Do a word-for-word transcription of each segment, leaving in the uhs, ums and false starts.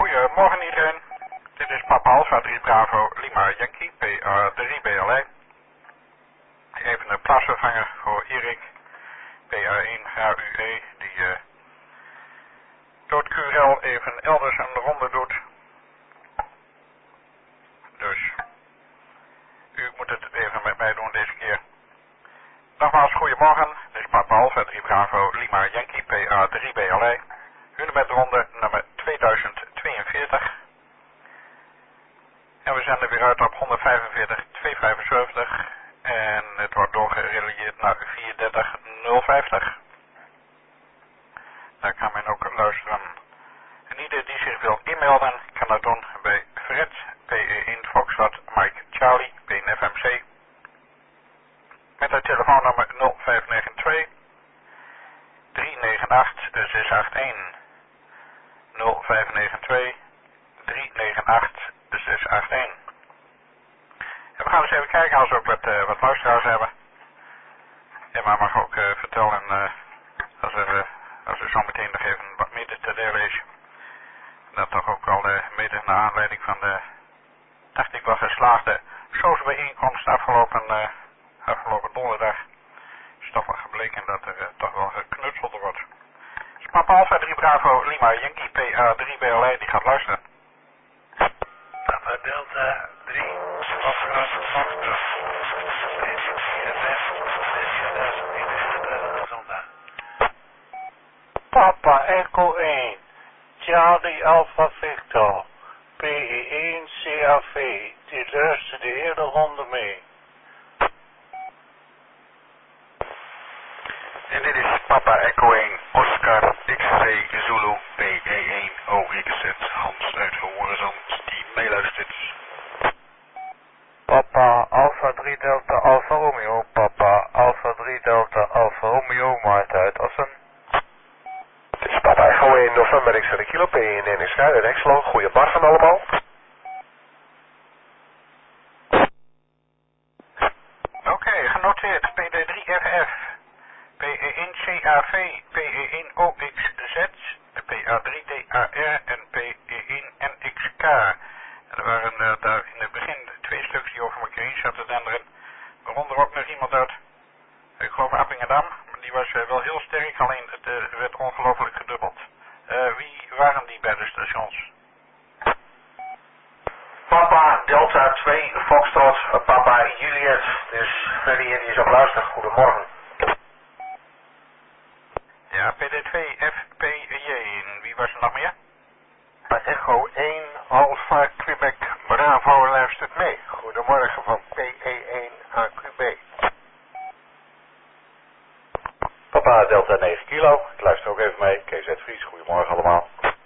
Goedemorgen iedereen. Dit is Papa Alpha drie Bravo Lima Yankee, P A drie B L I. Even een plaatsvervanger voor Erik, P A één H U E, die uh, door het Q R L even elders een ronde doet. Dus u moet het even met mij doen deze keer. Nogmaals, goedemorgen. Dit is Papa Alpha drie Bravo Lima Yankee, P A drie B L I. Hunebedronde nummer tweeduizend tweeënveertig. En we zenden weer uit op honderdvijfenveertig tweehonderdvijfenzeventig. En het wordt doorgerelieerd naar vierhonderddertig nul vijftig. Daar kan men ook luisteren. En ieder die zich wil inmelden, kan dat doen bij Fred, P E één Foxtrot Mike Charlie, P N F M C. Met het telefoonnummer nul vijf negen twee drie negen acht zes acht een. nul vijf negen twee drie negen acht zes acht een. En we gaan eens even kijken als we ook wat, uh, wat luisteraars hebben. En maar mag ook uh, vertellen uh, als er, uh, als er zo meteen nog even wat meer te delen is. Dat toch ook wel uh, mede naar aanleiding van de, dacht ik wel geslaagde soosbijeenkomst afgelopen, uh, afgelopen donderdag. Is toch wel gebleken dat er uh, toch wel geknutseld wordt. Dus Papa Alpha drie Bravo Lima Yankee P A drie B L I die gaat luisteren. Papa Delta drie, Oscar Foxtrot. Dit is C F F, vierduizend tweehonderdnegenendertig zondag. Papa Echo één, Charlie Alpha Victor, P E één C A V, die luisterde de hele ronde mee. En dit is Papa Echo één, Oscar X-Ray Zulu, P E één O X Z, Hans uit Horizont, die meeluistert. Papa Alpha drie Delta Alpha Romeo, Papa Alpha drie Delta Alpha Romeo, Maarten uit Assen. Dit is Papa Echo één, November X-Ray Kilo, P E één X uit Exlo. Goedemorgen allemaal. Oké, okay, genoteerd. P D drie F F, P E één C A V, P E één O X Z, P A drie D A R en P E één N X K. En er waren uh, daar in het begin twee stuks die over elkaar heen zaten denderen. Waaronder ook nog iemand uit, ik geloof Appingedam. Die was uh, wel heel sterk, alleen het uh, werd ongelooflijk gedubbeld. Uh, wie waren die bij de stations? Papa Delta twee Foxtrot, Papa Juliet. Dus Freddy die is op luister. Goedemorgen. Ja, P D twee F P J. En wie was er nog meer? Echo één, Alpha Quebec Bravo luistert mee. Goedemorgen van P E één A Q B. Papa Delta negen kilo, ik luister ook even mee, K Z Vries, goedemorgen allemaal.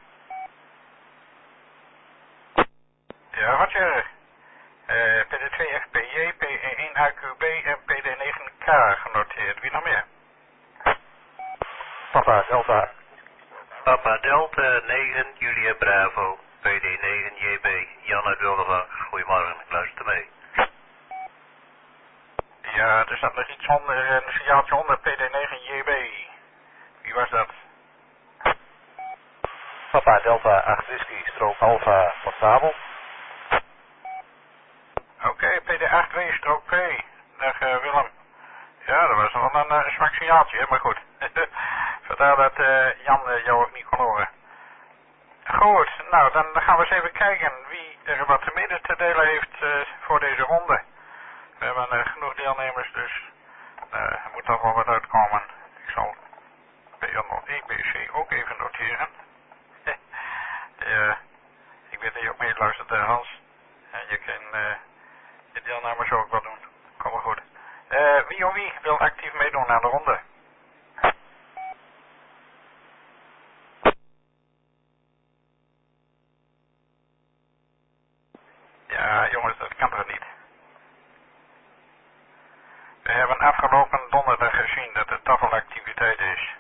Ja, Roger. Uh, P D twee F P J, P E één A Q B en P D negen K genoteerd. Wie nog meer? Papa Delta. Papa Delta negen, Julia Bravo, P D negen J B, Jan uit Wildervank. Goedemorgen, ik luister mee. Ja, er staat nog iets onder, een signaaltje onder P D negen J B. Wie was dat? Papa Delta acht Whisky, strook Alpha Portabel. Oké, okay, P D acht W strook P. Dag uh, Willem. Ja, dat was wel een uh, zwak signaaltje, hè? Maar goed. Vandaar dat uh, Jan uh, jou ook niet kon horen. Goed, nou dan gaan we eens even kijken wie er wat mede te delen heeft uh, voor deze ronde. We hebben uh, genoeg deelnemers, dus uh, er moet toch wel wat uitkomen. Ik zal B L O E B C ook even noteren. uh, ik weet dat je ook meeluistert, uh, Hans. En je kan uh, je deelnemers ook wat doen. Kom maar goed. Uh, wie of wie wil actief meedoen aan de ronde? Ja, jongens, dat kan toch niet. We hebben afgelopen donderdag gezien dat er toch wel activiteit is.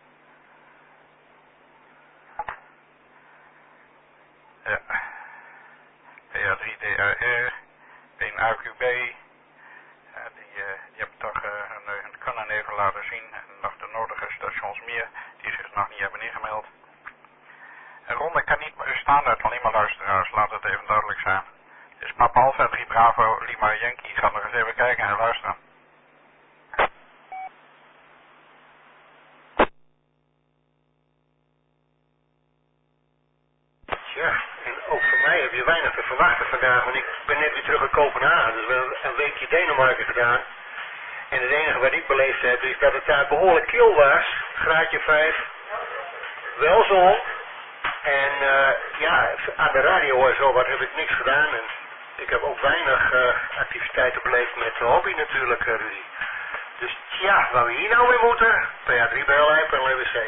Ja. P A drie D A R, P N A Q B. Ja, die, uh, die hebben toch uh, hun, hun kunnen even laten zien. En nog de nodige stations meer die zich nog niet hebben ingemeld. Een ronde kan niet staan bestaan uit alleen maar luisteraars, laat het even duidelijk zijn. Dus Papa Alpha drie Bravo Lima Yankee, ik ga nog eens even kijken en luisteren. Ja, en ook voor mij heb je weinig te verwachten vandaag, want ik ben net weer terug uit Kopenhagen, dus we hebben een weekje Denemarken gedaan. En het enige wat ik beleefd heb is dat het daar behoorlijk kil was, graadje vijf, wel zon. En uh, ja, aan de radio en zo wat heb ik niks gedaan en ik heb ook weinig uh, activiteiten beleefd met de hobby natuurlijk, uh, Rudy. Dus ja, waar we hier nou mee moeten, P A drie B L I, P L W C.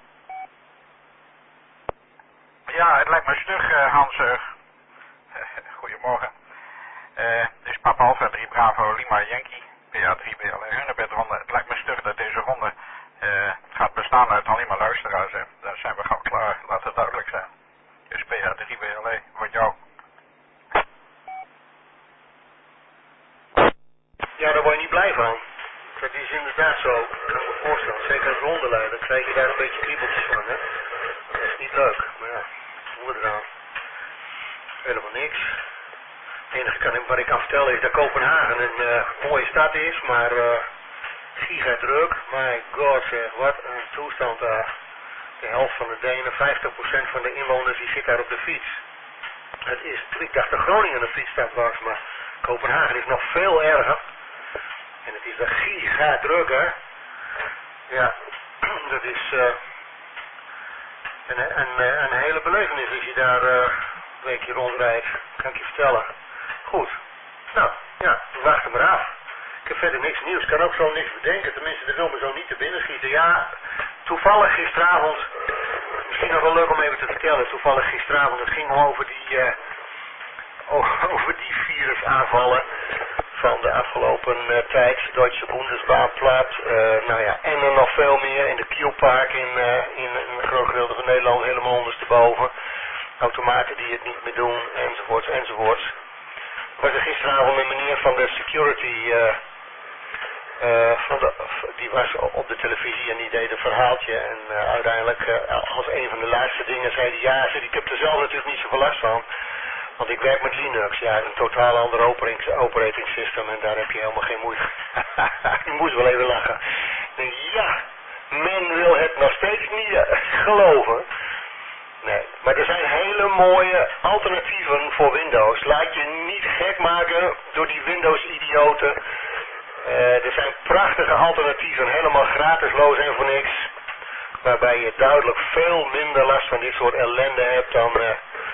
Ja, het lijkt me stug, uh, Hans. Uh, goedemorgen. Uh, dus Papa Alpha drie Bravo Lima Yankee, P A drie B L I Hunebed ronde. Het lijkt me stug dat deze ronde uh, gaat bestaan uit alleen maar luisteraars. Hè. Daar zijn we gauw klaar, laat het duidelijk zijn. Dus P A drie B L I, wat jou? Ja, daar word je niet blij van. Dat is inderdaad zo. Ik kan me voorstellen. Zeker als rondeleider, dan krijg je daar een beetje kriebeltjes van, hè. Dat is niet leuk. Maar ja, hoe we eraan. Helemaal niks. Het enige kan, wat ik kan vertellen is dat Kopenhagen een uh, mooie stad is, maar uh, giga druk. My god zeg, wat een toestand daar. De helft van de Denen, vijftig procent van de inwoners, die zit daar op de fiets. Het is, ik dacht dat Groningen een fietsstad was, maar Kopenhagen is nog veel erger. En het is daar giga druk, hè. Ja, dat is uh, een, een, een hele belevenis als je daar uh, een weekje rondrijdt, kan ik je vertellen. Goed, nou, ja, we wachten maar af. Ik heb verder niks nieuws, ik kan ook zo niks bedenken, tenminste dat wil me zo niet te binnen schieten. Ja, toevallig gisteravond, misschien nog wel leuk om even te vertellen, toevallig gisteravond, het ging over die, uh, over die virusaanvallen van de afgelopen uh, tijd, Deutsche Bundesbahnplaat, uh, nou ja, en er nog veel meer in de Kielpark in, uh, in, in een groot gedeelte van Nederland, helemaal ondersteboven. Automaten die het niet meer doen, enzovoorts, enzovoorts. Er was er gisteravond een meneer van de security, uh, uh, van de, die was op de televisie en die deed een verhaaltje. En uh, uiteindelijk, uh, als een van de laatste dingen, zei hij, ja, zei, ik heb er zelf natuurlijk niet zoveel last van. Want ik werk met Linux, ja, een totaal ander operating system en daar heb je helemaal geen moeite. Ik moest wel even lachen. En ja, men wil het nog steeds niet geloven. Nee, maar er zijn hele mooie alternatieven voor Windows. Laat je niet gek maken door die Windows-idioten. Uh, er zijn prachtige alternatieven, helemaal gratisloos en voor niks. Waarbij je duidelijk veel minder last van dit soort ellende hebt dan, uh,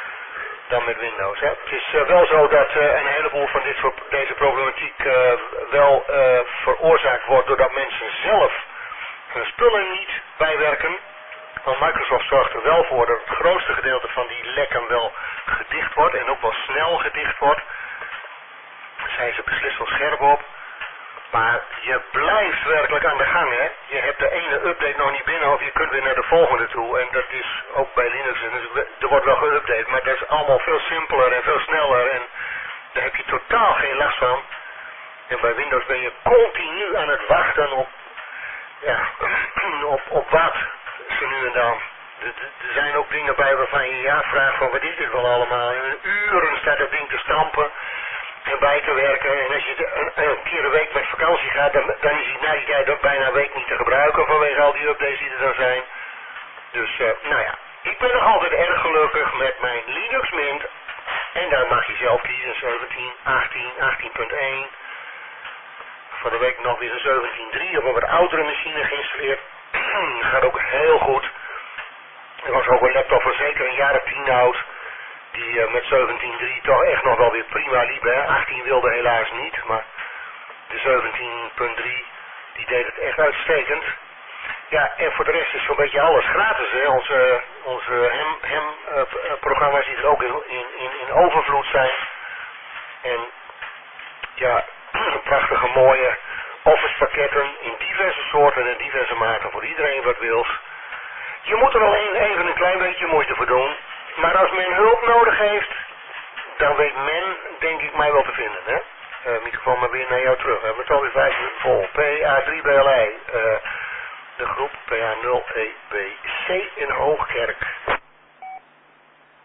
dan met Windows. Hè. Het is uh, wel zo dat uh, een heleboel van dit soort, deze problematiek uh, wel uh, veroorzaakt wordt doordat mensen zelf hun spullen niet bijwerken. Want Microsoft zorgt er wel voor dat het grootste gedeelte van die lekken wel gedicht wordt en ook wel snel gedicht wordt. Daar zijn ze beslist wel scherp op. Maar je blijft werkelijk aan de gang, hè. Je hebt de ene update nog niet binnen of je kunt weer naar de volgende toe. En dat is ook bij Linux. Dus er wordt wel geüpdate, maar dat is allemaal veel simpeler en veel sneller. En daar heb je totaal geen last van. En bij Windows ben je continu aan het wachten op, ja, op, op wat. Zo nu en dan. Er zijn ook dingen bij waarvan je ja vraagt van wat is dit wel allemaal. En uren staat dat ding te stampen en bij te werken. En als je een, een keer een week met vakantie gaat, dan, dan is hij na die tijd ook bijna een week niet te gebruiken vanwege al die updates die er dan zijn. Dus uh, nou ja, ik ben nog altijd erg gelukkig met mijn Linux Mint. En daar mag je zelf kiezen, zeventien, achttien, achttien punt één. Van de week nog weer een zeventien punt drie op een wat oudere machine geïnstalleerd. Gaat ook heel goed. Er was ook een laptop van zeker een jaar of tien oud. Die uh, met zeventien punt drie toch echt nog wel weer prima liep. Hè? achttien wilde helaas niet. Maar de zeventien punt drie die deed het echt uitstekend. Ja, en voor de rest is zo'n beetje alles gratis. Hè? Onze, onze hem, hem uh, programma's die er ook in, in, in overvloed zijn. En ja, prachtige mooie Office pakketten in diverse soorten en diverse maten voor iedereen wat wil. Je moet er alleen even een klein beetje moeite voor doen. Maar als men hulp nodig heeft, dan weet men, denk ik, mij wel te vinden. Hè? Uh, microfoon maar weer naar jou terug. We hebben het alweer vijf minuten vol. P A drie B L I. Uh, de groep P A nul E B C in Hoogkerk.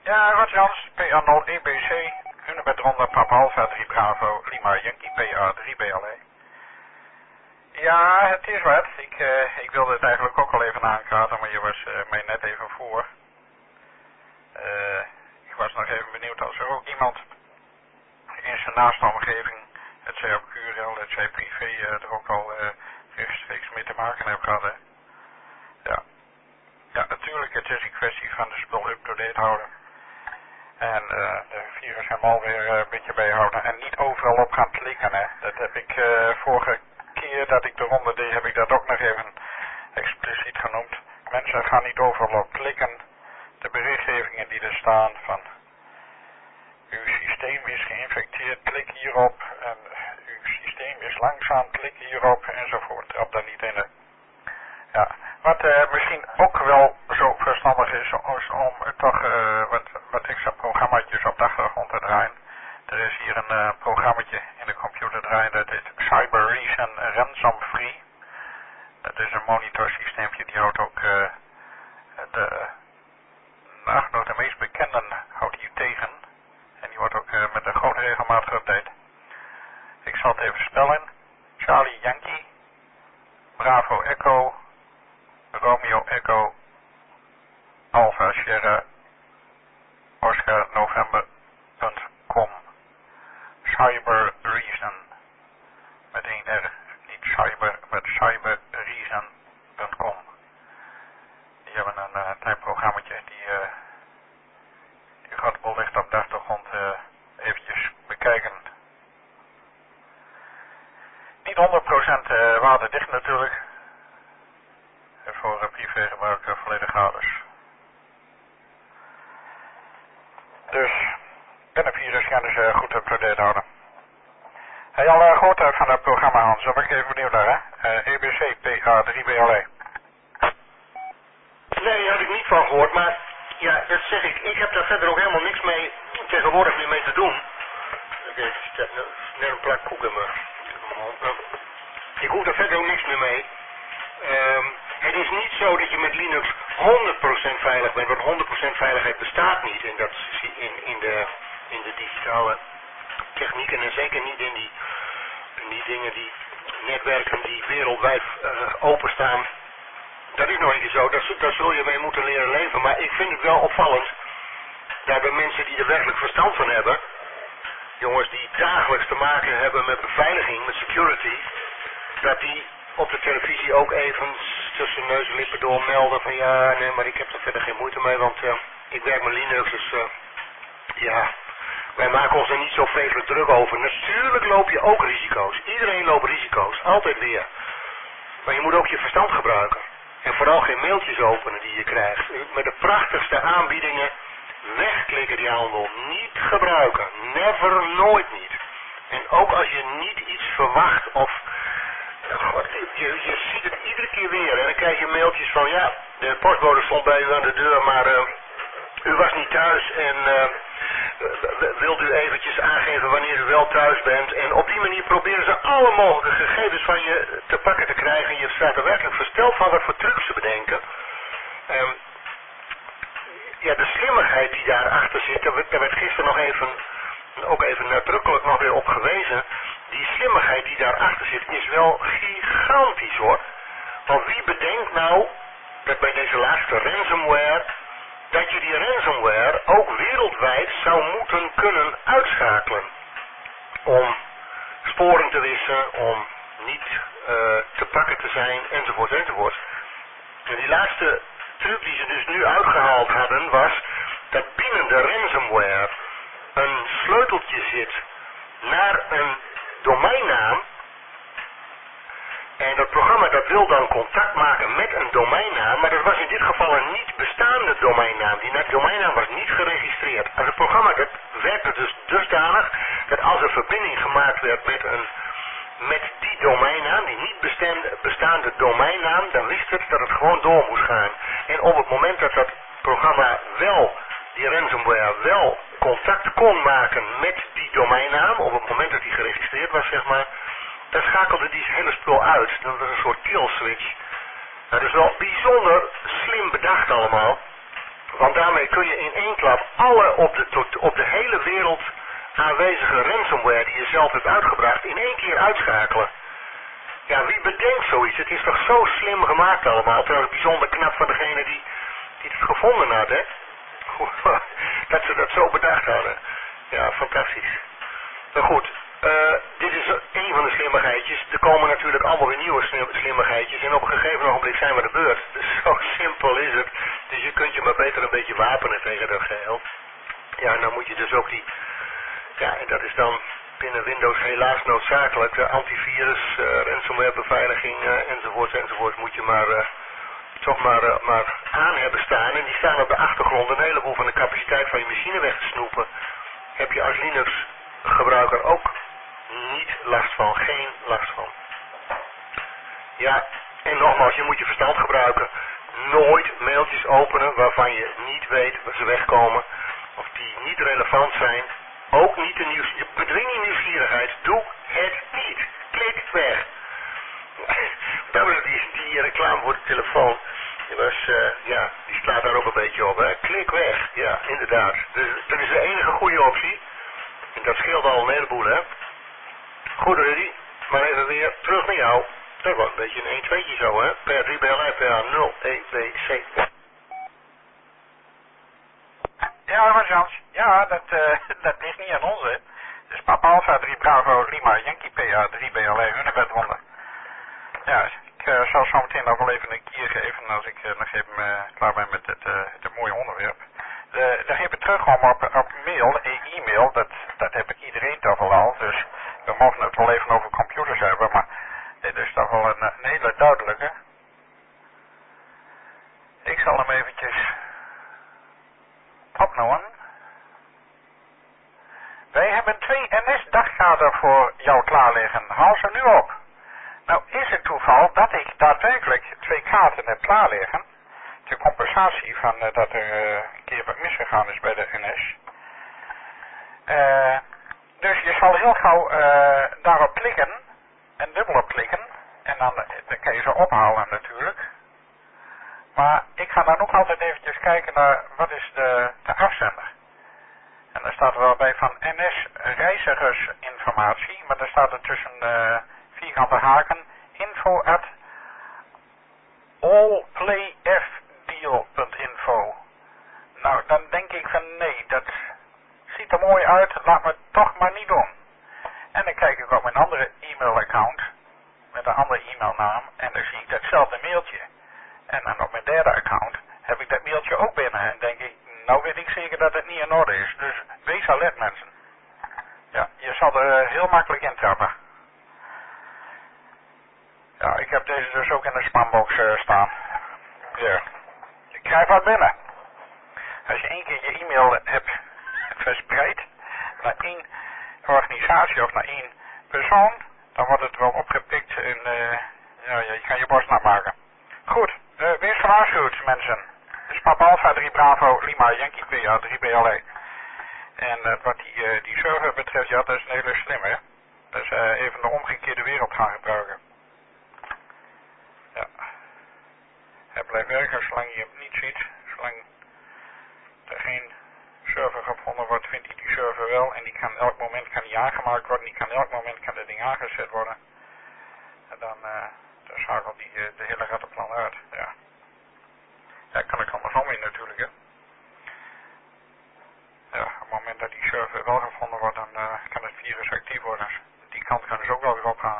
Ja, Roger Jans, P A nul E B C, Hunebed Ronde, Papa Alpha drie Bravo, Lima Yankee, P A drie B L E. Ja, het is wat. Ik, uh, ik wilde het eigenlijk ook al even aankaarten, maar je was uh, mij net even voor. Uh, ik was nog even benieuwd als er ook iemand in zijn naaste omgeving, het zij op Q R L, het zij privé, uh, er ook al uh, rechtstreeks mee te maken heeft gehad. Hè? Ja. Ja, natuurlijk, het is een kwestie van de spul up-to-date houden. En uh, de virus hem alweer uh, een beetje bijhouden en niet overal op gaan klikken. Hè. Dat heb ik uh, vorige keer dat ik de ronde deed, heb ik dat ook nog even expliciet genoemd. Mensen gaan niet overal op klikken. De berichtgevingen die er staan van uw systeem is geïnfecteerd, klik hierop. En uw systeem is langzaam, klik hierop enzovoort. Trap daar niet in. Hè. Ja, wat uh, misschien ook wel zo verstandig is, is om uh, toch uh, wat, wat extra programmaatjes op de achtergrond te draaien. Er is hier een uh, programmaatje in de computer draaien, dat heet Cyber Reason Ransom Free. Dat is een monitorsysteempje, die houdt ook uh, de, nou, nog de meest bekenden houdt hier tegen. En die wordt ook uh, met een grote regelmaat geüpdate. Ik zal het even spellen. Charlie Yankee, Bravo Echo, Romeo Echo, Alpha Sierra, Oscar November punt com. Cyber Reason. Met één R. Niet cyber, maar cyberreason punt com. Die hebben een uh, klein programmaatje die, uh, die gaat wellicht op de achtergrond uh, eventjes bekijken. Niet honderd procent uh, waterdicht natuurlijk. Voor uh, privégebruik uh, volledig gratis. Dus, en de virus gaan dus uh, goed up-to-date houden. Heb je al uh, gehoord uit van het programma, Hans? Daar ben ik even benieuwd naar, hè? Uh, E B C, P A drie B L E. Nee, daar had ik niet van gehoord, maar ja, dat zeg ik. Ik heb daar verder ook helemaal niks mee tegenwoordig meer mee te doen. Ik heb net een plak koek in mijn mond. Ik hoef daar verder ook niks meer mee. Um, het is niet zo dat je met Linux honderd procent veilig bent, want honderd procent veiligheid bestaat niet in, dat, in, in, de, in de digitale technieken en zeker niet in die, in die dingen, die netwerken die wereldwijd uh, openstaan. Dat is nog niet zo, daar, daar zul je mee moeten leren leven, maar ik vind het wel opvallend dat de mensen die er werkelijk verstand van hebben, jongens die dagelijks te maken hebben met beveiliging, met security, dat die op de televisie ook even tussen neus en lippen door melden van ja, nee, maar ik heb er verder geen moeite mee, want uh, ik werk met Linux, dus uh, ja, wij maken ons er niet zo vreselijk druk over. Natuurlijk loop je ook risico's. Iedereen loopt risico's, altijd weer. Maar je moet ook je verstand gebruiken. En vooral geen mailtjes openen die je krijgt. Met de prachtigste aanbiedingen wegklikken die handel. Niet gebruiken. Never, nooit niet. En ook als je niet iets verwacht of God, je, je ziet het iedere keer weer en dan krijg je mailtjes van ja, de postbode stond bij u aan de deur, maar uh, u was niet thuis en uh, wilt u eventjes aangeven wanneer u wel thuis bent. En op die manier proberen ze alle mogelijke gegevens van je te pakken te krijgen. Je staat er werkelijk versteld van wat voor trucs ze bedenken. Um, ja, de slimmigheid die daarachter zit, daar werd, daar werd gisteren nog even, ook even nadrukkelijk nog weer op gewezen. Die slimmigheid die daarachter zit is wel gigantisch hoor. Want wie bedenkt nou dat bij deze laatste ransomware, dat je die ransomware ook wereldwijd zou moeten kunnen uitschakelen. Om sporen te wissen, om niet uh, te pakken te zijn, enzovoort, enzovoort. En die laatste truc die ze dus nu uitgehaald hadden was dat binnen de ransomware een sleuteltje zit naar een domeinnaam. En dat programma dat wil dan contact maken met een domeinnaam, maar dat was in dit geval een niet bestaande domeinnaam. Die domeinnaam was niet geregistreerd. Als het programma dat werkte dus dusdanig dat als er verbinding gemaakt werd met, een, met die domeinnaam, die niet bestaande, bestaande domeinnaam, dan wist het dat het gewoon door moest gaan. En op het moment dat dat programma wel, die ransomware wel contact kon maken met die domeinnaam, op het moment dat die geregistreerd was, zeg maar, dan schakelde die hele spul uit. Dat was een soort kill switch. Nou, dat is wel bijzonder slim bedacht allemaal. Want daarmee kun je in één klap alle op de, tot, op de hele wereld aanwezige ransomware die je zelf hebt uitgebracht in één keer uitschakelen. Ja, wie bedenkt zoiets? Het is toch zo slim gemaakt allemaal. Trouwens bijzonder knap van degene die, die het gevonden had, hè? Dat ze dat zo bedacht hadden. Ja, fantastisch. Maar goed, uh, dit is een van de slimmigheidjes. Er komen natuurlijk allemaal weer nieuwe slim, slimmigheidjes. En op een gegeven ogenblik zijn we de beurt. Dus zo simpel is het. Dus je kunt je maar beter een beetje wapenen tegen dat geheel. Ja, en dan moet je dus ook die... Ja, en dat is dan binnen Windows helaas noodzakelijk. De antivirus, uh, ransomware beveiliging uh, enzovoort enzovoort moet je maar... Uh, toch maar, uh, maar aan hebben staan. En die staan op de achtergrond een heleboel van de capaciteit van je machine weg te snoepen. Heb je als Linux gebruiker ook niet last van. Geen last van. Ja, en nogmaals, je moet je verstand gebruiken. Nooit mailtjes openen waarvan je niet weet waar ze wegkomen. Of die niet relevant zijn. Ook niet de nieuws... Bedwing je nieuwsgierigheid. Doe het niet. Klik weg. Dat was die, die reclame voor de telefoon. Die was, uh, ja, die slaat daar ook een beetje op, hè. Klik weg. Ja, inderdaad. Dus dat is de enige goede optie. En dat scheelt al een heleboel, hè. Goed, Rudy. Maar even weer terug naar jou. Dat was een beetje een één tweetje zo, hè. P R drie B L I P A nul E B C. Ja, maar Jans. Ja, dat, uh, dat is niet aan ons, hè. Dus Papa Alpha drie Bravo Lima Yankee P A drie B L I Hunebedronde. Ja, ik uh, zal zo meteen nog wel even een kier geven als ik uh, nog even uh, klaar ben met het, uh, het mooie onderwerp. Uh, dan even terugkomen op, op mail, e-mail, dat, dat heb ik iedereen toch wel al, dus we mogen het wel even over computers hebben, maar dit is toch wel een, een hele duidelijke. Ik zal hem eventjes opnoemen. Wij hebben twee N S-dagkaarten voor jou klaar liggen, haal ze nu op. Nou is het toeval dat ik daadwerkelijk twee kaarten heb klaar liggen. Ter compensatie van uh, dat er uh, een keer wat misgegaan is bij de N S. Uh, dus je zal heel gauw uh, daarop klikken. En dubbel op klikken. En dan, dan kan je ze ophalen natuurlijk. Maar ik ga dan ook altijd eventjes kijken naar wat is de, de afzender. En daar staat er wel bij van N S reizigersinformatie. Maar daar staat er tussen... Uh, vierkante haken, info at allplayfdeal punt info. Nou, dan denk ik van nee, dat ziet er mooi uit, laat me het toch maar niet doen. En dan kijk ik op mijn andere e-mailaccount, met een andere e-mailnaam, en dan zie ik datzelfde mailtje. En dan op mijn derde account heb ik dat mailtje ook binnen, en denk ik, nou weet ik zeker dat het niet in orde is. Dus wees alert mensen. Ja, je zal er heel makkelijk in trappen. Ja, ik heb deze dus ook in de spambox uh, staan. Ja. Ik krijg wat binnen. Als je één keer je e-mail hebt verspreid naar één organisatie of naar één persoon, dan wordt het wel opgepikt en uh, ja, je kan je borst nat maken. Goed, uh, wees gewaarschuwd mensen. Dus Papa Alpha drie Bravo Lima Yankee P A drie B L I. En uh, wat die, uh, die server betreft, ja, dat is een hele slimme. Dat is uh, even de omgekeerde wereld gaan gebruiken. Ja. Hij blijft werken zolang je hem niet ziet. Zolang er geen server gevonden wordt, vindt hij die server wel. En die kan elk moment kan die aangemaakt worden. Die kan elk moment kan dat ding aangezet worden. En dan, uh, dan schakelt die uh, de hele rattenplan uit. Ja. Ja, kan ik andersom in natuurlijk, hè. Ja, op het moment dat die server wel gevonden wordt, dan uh, kan het virus actief worden. Die kant kan dus ook wel weer opgaan.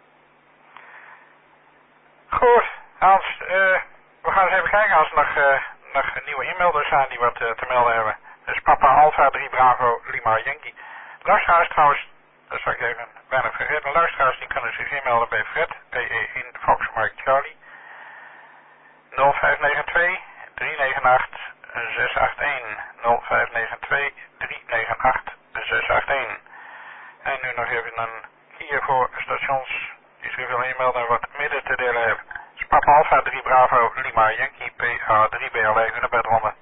Goed, Hans, uh, we gaan eens even kijken als er nog, uh, nog nieuwe inmelders zijn die wat uh, te melden hebben. Dus Papa Alpha drie Bravo Lima Yankee. Luisteraars trouwens, dat zal ik even bijna vergeten. Luisteraars die kunnen zich inmelden bij Fred, P E in Fox Mike Charlie. nul vijf negen twee drie negen acht zes acht een. nul vijf negen twee drie negen acht zes acht een. En nu nog even een hier voor stations die zich willen inmelden en wat midden te delen hebben. Dus Papa Alpha drie Bravo Lima Yankee P A drie B L I Hunebedronde.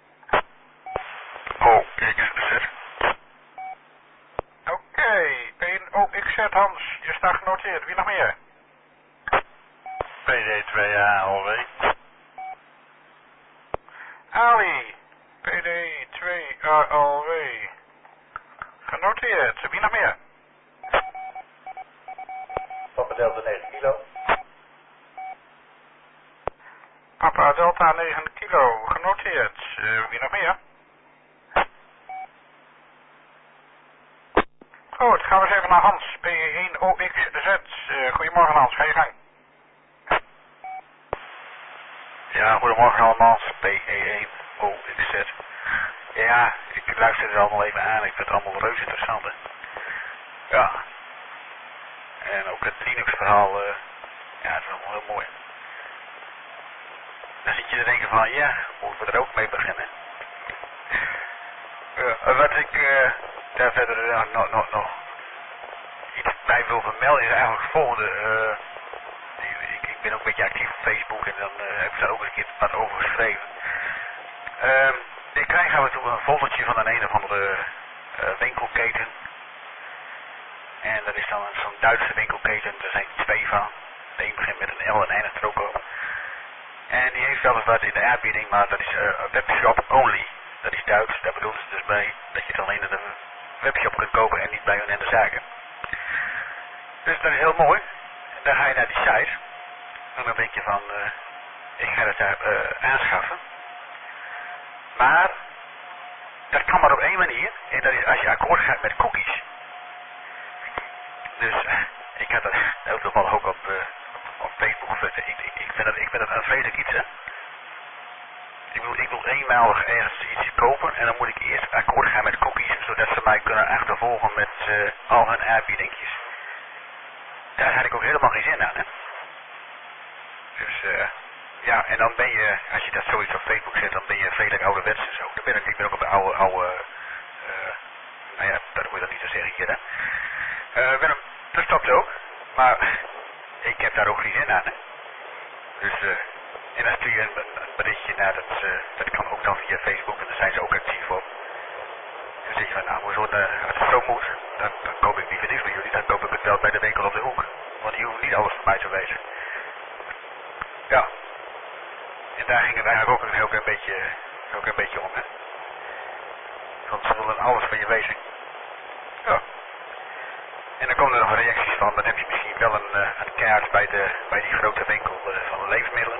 O X Z. Oké, okay, P O X Z Hans, je staat genoteerd. Wie nog meer? P D twee A L W. Ali. K L W. Genoteerd. Wie nog meer? Papa Delta negen kilo. Papa Delta negen kilo. Genoteerd. Uh, wie nog meer? Goed, gaan we eens even naar Hans. P één O X Z. Uh, goedemorgen Hans, ga je gang. Ja, goedemorgen allemaal. P één O X Z. Ja, ik luister er allemaal even aan. Ik vind het allemaal reuze interessant, hè. Ja. En ook het Linux verhaal, uh, ja, het is allemaal heel mooi. Dan zit je te denken van, ja, moeten we er ook mee beginnen? Uh, wat ik uh, daar verder uh, nog, nog, nog iets bij wil vermelden is eigenlijk het volgende. Uh, ik, ik ben ook een beetje actief op Facebook en dan uh, heb ik daar ook eens een keer wat over geschreven. Uh, ik krijg af en toe een foldertje van een een of andere uh, winkelketen. En dat is dan zo'n Duitse winkelketen, er zijn twee van. De een begint met een L en eindigt er ook op. En die heeft wel eens wat in de aanbieding, maar dat is uh, webshop only. Dat is Duits, daar bedoelt het dus bij dat je het alleen in de webshop kunt kopen en niet bij hun in de zaken. Dus dat is heel mooi. En dan ga je naar die site. En dan denk je van, uh, ik ga dat daar uh, aanschaffen. Maar, dat kan maar op één manier. En dat is als je akkoord gaat met cookies. Dus, uh, ik had dat heel toevallig ook op, uh, op Facebook gezet. Ik, ik, ik vind dat, ik vind dat een vreselijk iets, hè. Ik wil, ik wil eenmalig ergens iets kopen en dan moet ik eerst akkoord gaan met cookies, zodat ze mij kunnen achtervolgen met uh, al hun aanbiedingjes. Daar had ik ook helemaal geen zin aan, hè. Dus, uh, ja, en dan ben je, als je dat zoiets op Facebook zet, dan ben je redelijk ouderwets en zo. Dan ben ik, ik ben ook op de oude, oude, uh, nou ja, dat moet je dat niet zo zeggen hier, hè. Uh, ben op, dat stopt ook, maar ik heb daar ook geen zin aan, hè. Dus, uh, en dan stuur je een, een berichtje naar dat, uh, dat kan ook dan via Facebook en daar zijn ze ook actief op. En dan zeg je van, nou, hoezo, uh, als het zo moet, dan, dan koop ik liever niks bij jullie, dan koop ik het wel bij de winkel op de hoek. Want die hoeven niet alles voor mij te wezen. Ja. En daar ging het eigenlijk ook een heel klein beetje, ook een beetje om, hè. Want ze willen alles van je wezen. Ja. En dan komen er nog reacties van, dan heb je misschien wel een, uh, een kaart bij, de, bij die grote winkel uh, van de levensmiddelen.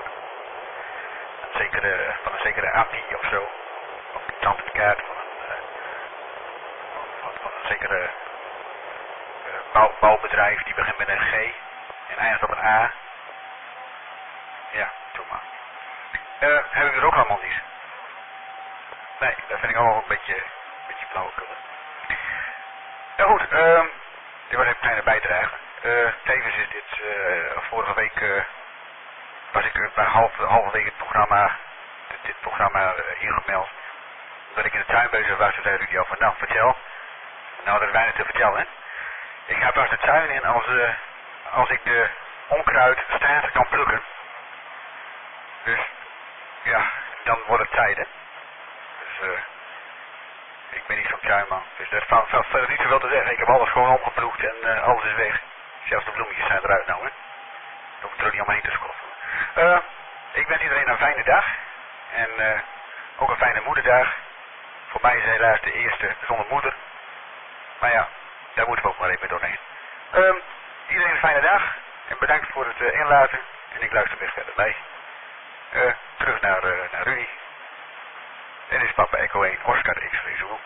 Een zekere, van een zekere Appie of zo. Of een tandkaart van een, uh, van, van een zekere uh, bouw, bouwbedrijf die begint met een G en eindigt op een A. Ja, doe maar. Uh, heb ik er ook allemaal niet. Nee, dat vind ik allemaal een beetje, een beetje flauwekul. Ja goed, uh, dit was even een kleine bijdrage. Uh, tevens is dit, uh, vorige week uh, was ik uh, bij half, halverwege het programma, dit, dit programma uh, ingemeld. Dat ik in de tuin bezig was, toen zei Rudy al van, nou vertel. Nou, dat is weinig te vertellen, hè. Ik ga pas de tuin in als, uh, als ik de onkruid statig kan plukken. Dus, ja, dan wordt het tijd, hè. Dus, uh, ik ben niet zo'n tuinman. Dus dat valt verder niet zoveel te zeggen. Ik heb alles gewoon opgeploegd en uh, alles is weg. Zelfs de bloemetjes zijn eruit nou, hè. Dan hoef ik er ook niet omheen te schoffelen. Uh, ik wens iedereen een fijne dag. En uh, ook een fijne moederdag. Voor mij is het helaas de eerste zonder moeder. Maar ja, daar moeten we ook maar even doorheen. Uh, iedereen een fijne dag. En bedankt voor het uh, inlaten. En ik luister weer verder bij. Uh, terug naar, uh, naar Rudy. En dit is papa Echo één, Oscar X-ray Zulu.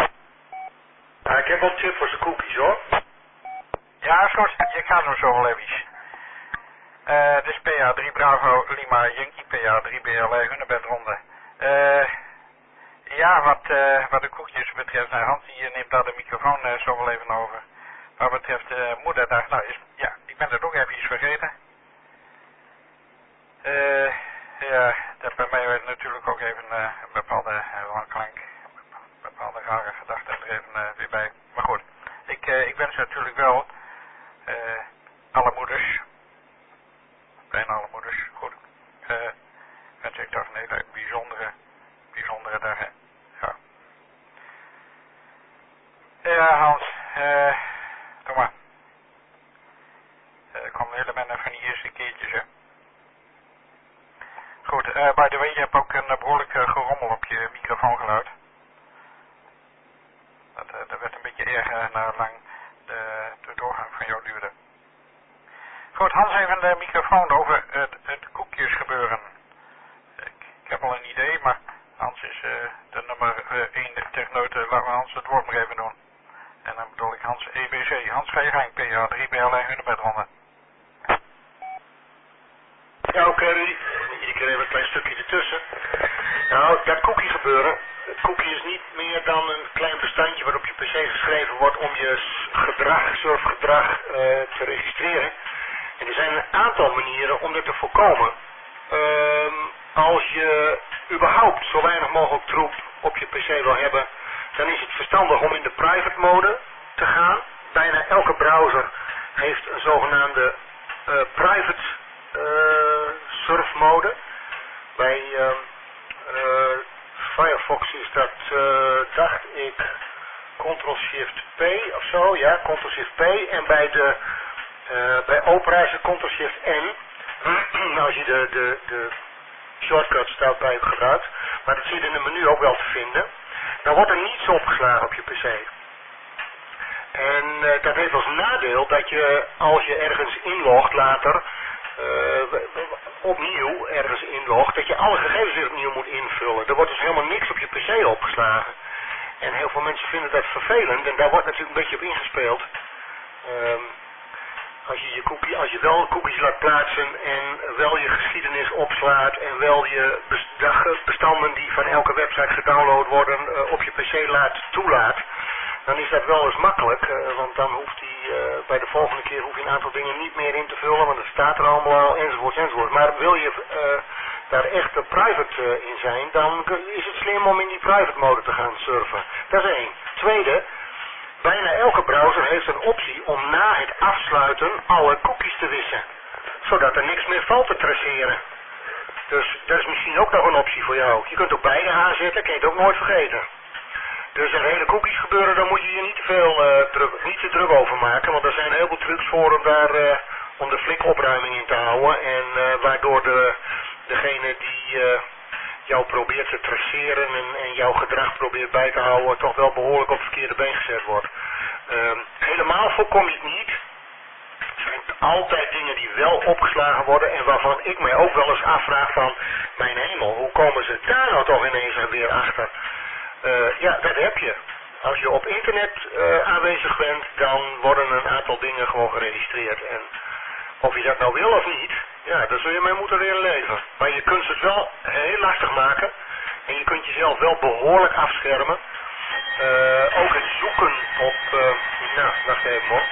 Ah, ik heb wel een tip voor zijn cookies, hoor. Ja, is goed. Je gaat hem zo wel even. Uh, dit is P A drie Bravo Lima Yankee P A drie B L E Hunebed Ronde. Uh, ja, wat, uh, wat de koekjes betreft, nou, Hans die neemt daar de microfoon uh, zo wel even over. Wat betreft uh, moederdag, nou, is, ja, ik ben dat ook even iets vergeten. Uh, ja, dat bij mij werd natuurlijk ook even uh, een bepaalde uh, klank, een bepaalde rare gedachte er even uh, weer bij. Maar goed, ik, uh, ik wens natuurlijk wel uh, alle moeders, bijna alle moeders, goed, uh, wens ik toch een hele bijzondere, bijzondere dag, hè. Ja. Ja, Hans, uh, kom maar. Er uh, komen helemaal van die eerste keertjes, hè. Goed, uh, by the way, je hebt ook een uh, behoorlijk uh, gerommel op je microfoongeluid. beetje erger naar lang de, de doorgang van jou duurde. Goed, Hans, even de microfoon over het, het koekjesgebeuren. Ik, ik heb al een idee, maar Hans is uh, de nummer één uh, techneut. Laten we Hans het woord maar even doen. En dan bedoel ik Hans E B C. Hans, ga je gang, P A drie B L I Hunebedronde. Ja, oké okay, Rudy. Iedere keer even een klein stukje ertussen. Nou, dat cookie gebeuren. Het cookie is niet meer dan een klein bestandje wat op je pc geschreven wordt om je gedrag, surfgedrag uh, te registreren. En er zijn een aantal manieren om dat te voorkomen. Um, als je überhaupt zo weinig mogelijk troep op je pc wil hebben, dan is het verstandig om in de private mode te gaan. Bijna elke browser heeft een zogenaamde uh, private uh, surfmode. Bij uh, uh, Firefox is dat, uh, dacht ik, Ctrl-Shift-P of zo. Ja, Ctrl-Shift-P. En bij de uh, bij Opera is het Ctrl-Shift-N. Als je de, de, de shortcuts daarbij gebruikt. Maar dat zit in het menu ook wel te vinden. Dan wordt er niets opgeslagen op je pc. En uh, dat heeft als nadeel dat je, als je ergens inlogt later, uh, opnieuw ergens inlogt, dat je alle gegevens weer opnieuw moet invullen. Er wordt dus helemaal niks op je pc opgeslagen. En heel veel mensen vinden dat vervelend en daar wordt natuurlijk een beetje op ingespeeld. Um, als je je cookie, als je wel cookies laat plaatsen en wel je geschiedenis opslaat en wel je bestanden die van elke website gedownload worden uh, op je pc laat toelaat, dan is dat wel eens makkelijk, uh, want dan hoeft die uh, bij de volgende keer hoef je een aantal dingen niet meer in te vullen, want het staat er allemaal al, enzovoort, enzovoort. Maar wil je uh, daar echt uh, private uh, in zijn, dan is het slim om in die private mode te gaan surfen. Dat is één. Tweede, bijna elke browser heeft een optie om na het afsluiten alle cookies te wissen, zodat er niks meer valt te traceren. Dus dat is misschien ook nog een optie voor jou. Je kunt ook beide aanzetten, kan je het ook nooit vergeten. Dus het hele cookies gebeuren, daar moet je je niet te veel uh, druk, niet te druk over maken, want er zijn heel veel trucs voor om daar uh, om de flikopruiming in te houden en uh, waardoor de, degene die uh, jou probeert te traceren en, en jouw gedrag probeert bij te houden, toch wel behoorlijk op het verkeerde been gezet wordt. Uh, helemaal voorkom je het niet. Er zijn altijd dingen die wel opgeslagen worden en waarvan ik mij ook wel eens afvraag van, mijn hemel, hoe komen ze daar nou toch ineens weer achter? Uh, ja, dat heb je. Als je op internet uh, aanwezig bent, dan worden een aantal dingen gewoon geregistreerd. En of je dat nou wil of niet, ja, daar zul je mee moeten leren leven. Maar je kunt het wel heel lastig maken. En je kunt jezelf wel behoorlijk afschermen. Uh, ook het zoeken op, uh, nou, wacht even hoor.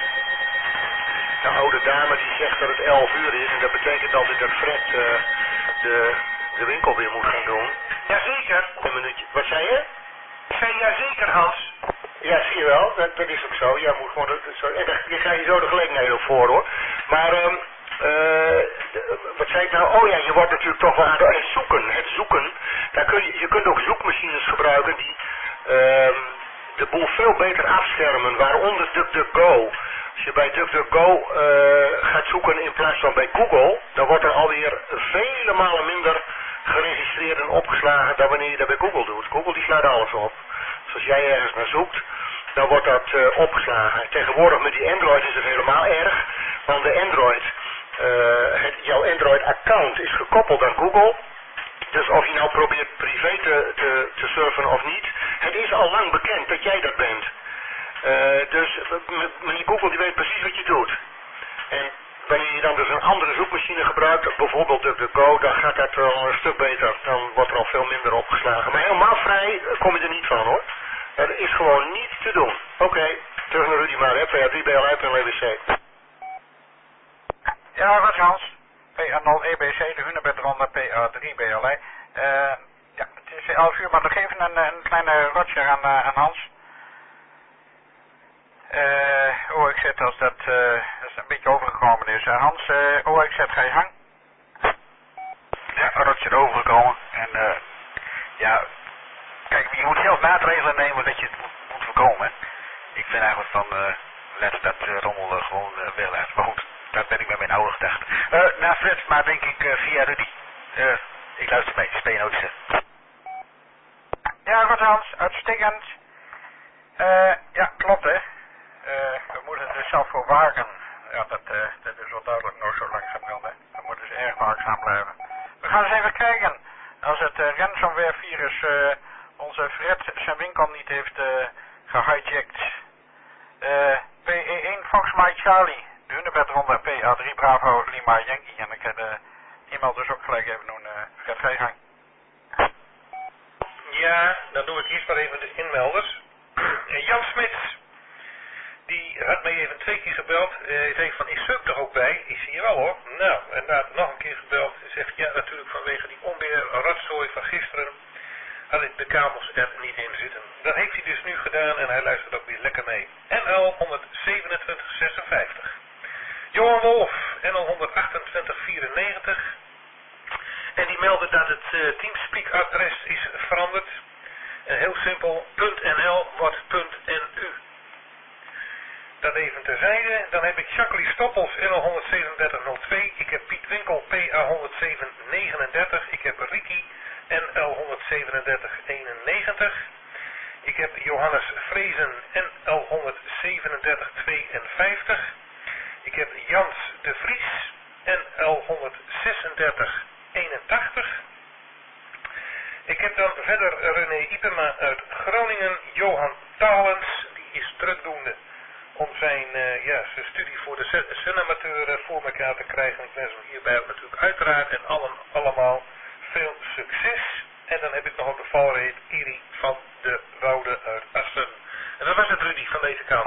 De oude dame die zegt dat het elf uur is. En dat betekent altijd dat Fred uh, de, de winkel weer moet gaan doen. Jazeker. Een minuutje. Wat zei je? Ik zei jazeker, Hans. Ja, zie je wel. Dat, dat is ook zo. Ja, moet gewoon, zo, en daar krijg je zo de gelegenheid ook voor hoor. Maar, um, uh, wat zei ik nou? Oh ja, je wordt natuurlijk toch wel aan het zoeken. Het zoeken. Daar kun je, je kunt ook zoekmachines gebruiken die um, de boel veel beter afschermen. Waaronder DuckDuckGo. Als je bij DuckDuckGo uh, gaat zoeken in plaats van bij Google, dan wordt er alweer vele malen minder geregistreerd en opgeslagen dan wanneer je dat bij Google doet. Google die slaat alles op. Dus als jij ergens naar zoekt, dan wordt dat uh, opgeslagen. Tegenwoordig met die Android is het helemaal erg, want de Android, uh, het, jouw Android-account is gekoppeld aan Google. Dus of je nou probeert privé te, te, te surfen of niet, het is al lang bekend dat jij dat bent. Uh, dus meneer Google die weet precies wat je doet. En wanneer je dan dus een andere zoekmachine gebruikt, bijvoorbeeld DuckDuckGo, dan gaat dat wel een stuk beter. Dan wordt er al veel minder opgeslagen. Maar helemaal vrij kom je er niet van hoor. Dat is gewoon niet te doen. Oké, okay, terug naar Rudy maar, P A drie B L I en L W C. Ja, wat Hans. P A nul E B C, de Hunebedronde, P A drie B L I. Uh, ja, het is elf uur, maar we geven een, een kleine rotje aan, uh, aan Hans. Uh, O X Z als dat, uh, dat is een beetje overgekomen is. Uh, Hans, uh, O X Z, ga je gang? Ja, een rotje overgekomen. En uh, ja, kijk, je moet zelf maatregelen nemen dat je het moet, moet voorkomen. Ik vind eigenlijk van, uh, let dat uh, rommel uh, gewoon uh, weglaten. Maar goed, dat ben ik met mijn oude gedachten. Uh, na Fred, maar denk ik uh, via Rudy. Uh, ik luister mee, speel je. Ja, goed Hans, uitstekend. Uh, ja, klopt hè. Uh, we moeten er zelf voor waken. Ja, dat, uh, dat is wel duidelijk nog zo langzamerhand hè. We moeten dus erg waakzaam blijven. We gaan eens even kijken. Als het uh, ransomware virus uh, onze Fred zijn winkel niet heeft uh, gehijacked. Uh, P E één Fox Mike Charlie. De hunebedronde P A drie Bravo Lima Yankee. En ik heb de e-mail dus ook gelijk even doen. Uh, Fred, ga je gang. Ja, dan doe ik eerst maar even de inmelders. Jan Smits, die had mij even twee keer gebeld. Hij uh, zei van, is Suk er ook bij? Ik zie je wel hoor. Nou, en later nog een keer gebeld. Hij zegt, ja natuurlijk vanwege die onweer rotzooi van gisteren had ik de kabels er niet in zitten. Dat heeft hij dus nu gedaan en hij luistert ook weer lekker mee. N L honderdzevenentwintig zesenvijftig. Johan Wolf, N L honderdachtentwintig vierennegentig. En die meldde dat het uh, Teamspeak adres is veranderd. En heel simpel, .nl wordt .nu. Dat even terzijde. Dan heb ik Jacqueline Stoppels, N L honderdzevenendertig nul twee. Ik heb Piet Winkel, P A honderdzeven negenendertig. Ik heb Ricky, N L honderdzevenendertig eenennegentig. Ik heb Johannes Vrezen, N L honderdzevenendertig tweeënvijftig. Ik heb Jans de Vries, N L honderdzesendertig eenentachtig. Ik heb dan verder René Ipema uit Groningen, Johan Talens, die is drukdoende om zijn, uh, ja, zijn studie voor de cinemateur uh, voor elkaar te krijgen. Ik wens hem hierbij natuurlijk uiteraard en allen, allemaal veel succes. En dan heb ik nog op de valreed Iri van de Woude uit Assen. En dat was het, Rudy, van deze kant.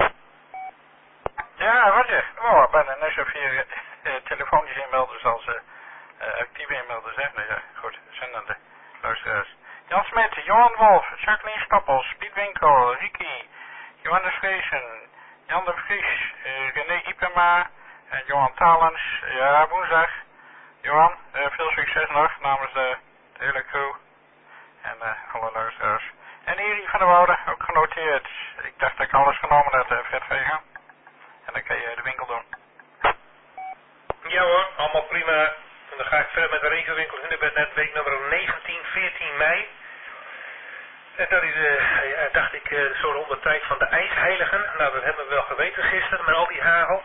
Ja, wat je? Oh, bijna net zoveel uh, telefonisch inmelders als uh, uh, actieve inmelders, hè? Nee, ja, goed, zendende luisteraars. Jan Smit, Johan Wolf, Jacqueline Stoppels, Piet Winkel, Ricky, Johannes Vreesen, Jan de Vries, uh, René Ipema en Johan Talens. Ja, woensdag. Johan, uh, veel succes nog namens de, de hele crew en uh, alle luisteraars. En Iri van der Woude, ook genoteerd. Ik dacht dat ik alles genomen had, uh, Fred Vega. En dan kan je de winkel doen. Ja hoor, allemaal prima. En dan ga ik verder met de regiowinkel Hunebednet, week nummer negentien, veertien mei. En dat is, uh, ja, dacht ik, uh, zo rond de tijd van de ijsheiligen. Nou, dat hebben we wel geweten gisteren met al die hagel.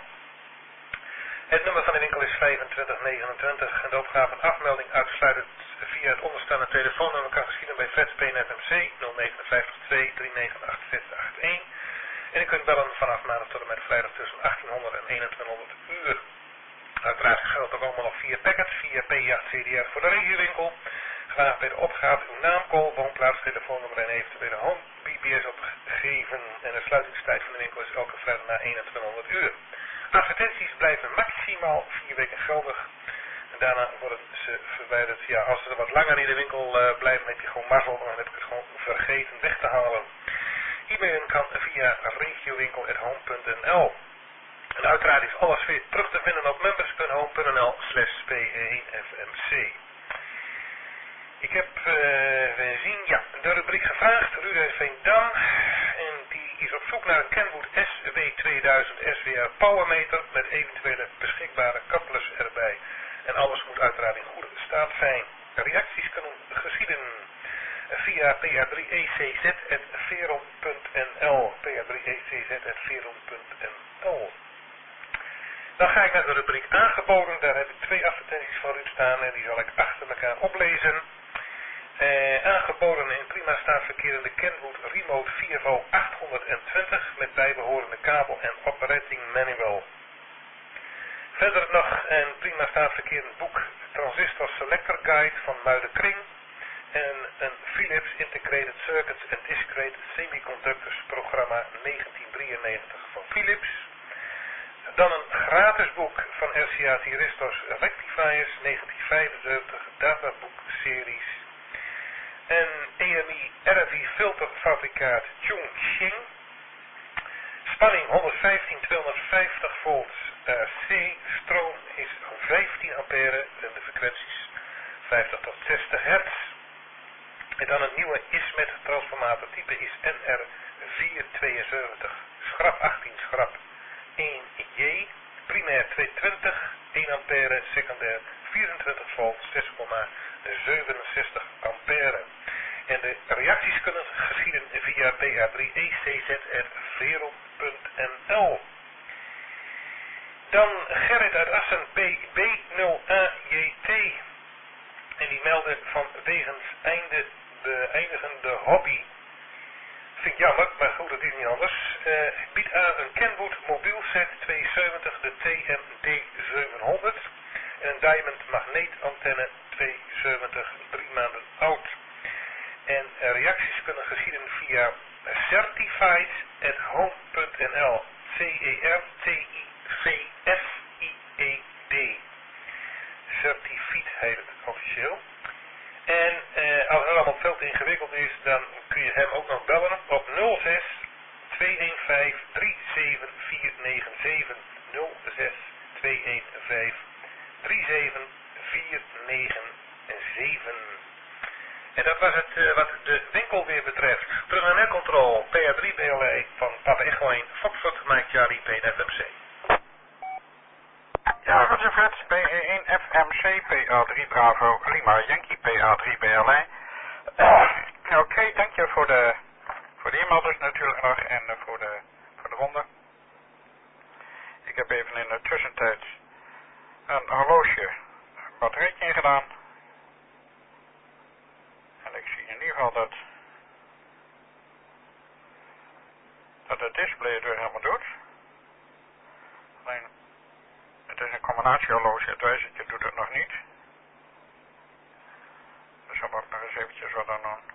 Het nummer van de winkel is vijfentwintig negenentwintig en de opgave en afmelding uitsluitend via het onderstaande telefoonnummer kan geschieden bij Freds P N F M C nul vijf negen twee drie negen acht zes acht een. En u kunt bellen vanaf maandag tot en met vrijdag tussen achttienhonderd en eenentwintighonderd uur. Uiteraard geldt ook allemaal nog via packets, via P acht C D R voor de regiowinkel. Graag bij de opgave uw naam, call, woonplaats, telefoonnummer en eventuele home B B S opgegeven. En de sluitingstijd van de winkel is elke vrijdag na eenentwintighonderd uur. Advertenties blijven maximaal vier weken geldig. En daarna worden ze verwijderd. Ja, als ze wat langer in de winkel uh, blijven, dan heb je gewoon mazzel. Dan heb ik het gewoon vergeten weg te halen. E-mailen kan via regiowinkel punt home punt n l. En uiteraard is alles weer terug te vinden op members punt home punt n l slash P één F M C. Ik heb uh, zien, ja, de rubriek gevraagd, Ruud Veendam. En die is op zoek naar een Kenwood S W tweeduizend S W R Powermeter met eventuele beschikbare couplers erbij. En alles moet uiteraard in goede staat zijn. Reacties kunnen geschieden via P A drie E C Z at veron punt n l. P A drie E C Z at veron punt n l. Dan ga ik naar de rubriek aangeboden. Daar heb ik twee advertenties van Ruud staan en die zal ik achter elkaar oplezen. Eh, aangeboden in prima staat verkerende Kenwood Remote vier V achthonderdtwintig met bijbehorende kabel en operating manual. Verder nog een prima staat verkerend boek Transistor Selector Guide van Muidenkring en een Philips Integrated Circuits and Discrete Semiconductors programma negentien drieënnegentig van Philips. Dan een gratis boek van R C A Thyristors Rectifiers negentien vijfenzeventig databoekseries. En E M I R F I filterfabrikaat Chongqing. Spanning honderdvijftien tweehonderdvijftig volt R C. Stroom is vijftien ampère en de frequenties vijftig tot zestig hertz. En dan een nieuwe I S M E T transformator type is N R vierhonderdtweeënzeventig. Schrap achttien schrap één J. Primair tweehonderdtwintig. één ampère. Secundair vierentwintig volt zes komma zevenenzestig ampère. En de reacties kunnen geschieden via p a drie e c z at vero punt n l. Dan Gerrit uit Assen, B nul A J T. En die meldde van wegens einde beëindigende hobby. Vind ik jammer, maar goed, dat is niet anders. Uh, biedt aan een Kenwood mobiel set tweehonderdzeventig, de T M D zevenhonderd. En een Diamond magneetantenne tweehonderdzeventig, drie maanden oud. En reacties kunnen geschieden via certified at home punt n l. C E R T I C F I E D. Certified heet het officieel. En eh, als het allemaal veel te ingewikkeld is, dan kun je hem ook nog bellen op nul zes twee een vijf drie zeven vier negen zeven. nul zes twee een vijf drie zeven vier negen zeven. En dat was het uh, wat de winkel weer betreft. Terug naar Netcontrol, P A drie B L E van Papa Echo één, Foxtrot Mike Charlie, P F M C. Ja, Roger Fred, P E één F M C, P A drie Bravo, Lima Yankee, P A drie B L E. Uh, Oké, okay, dank je voor de, voor de e-mail dus natuurlijk nog en uh, voor de, voor de ronde. Ik heb even in de tussentijd een horloge batterijtje ingedaan. En ik zie in ieder geval dat, dat het display het weer helemaal doet. Alleen, het is een combinatiehorloge, het wijzertje doet het nog niet. Dus dan moet ik nog eens eventjes wat aan doen.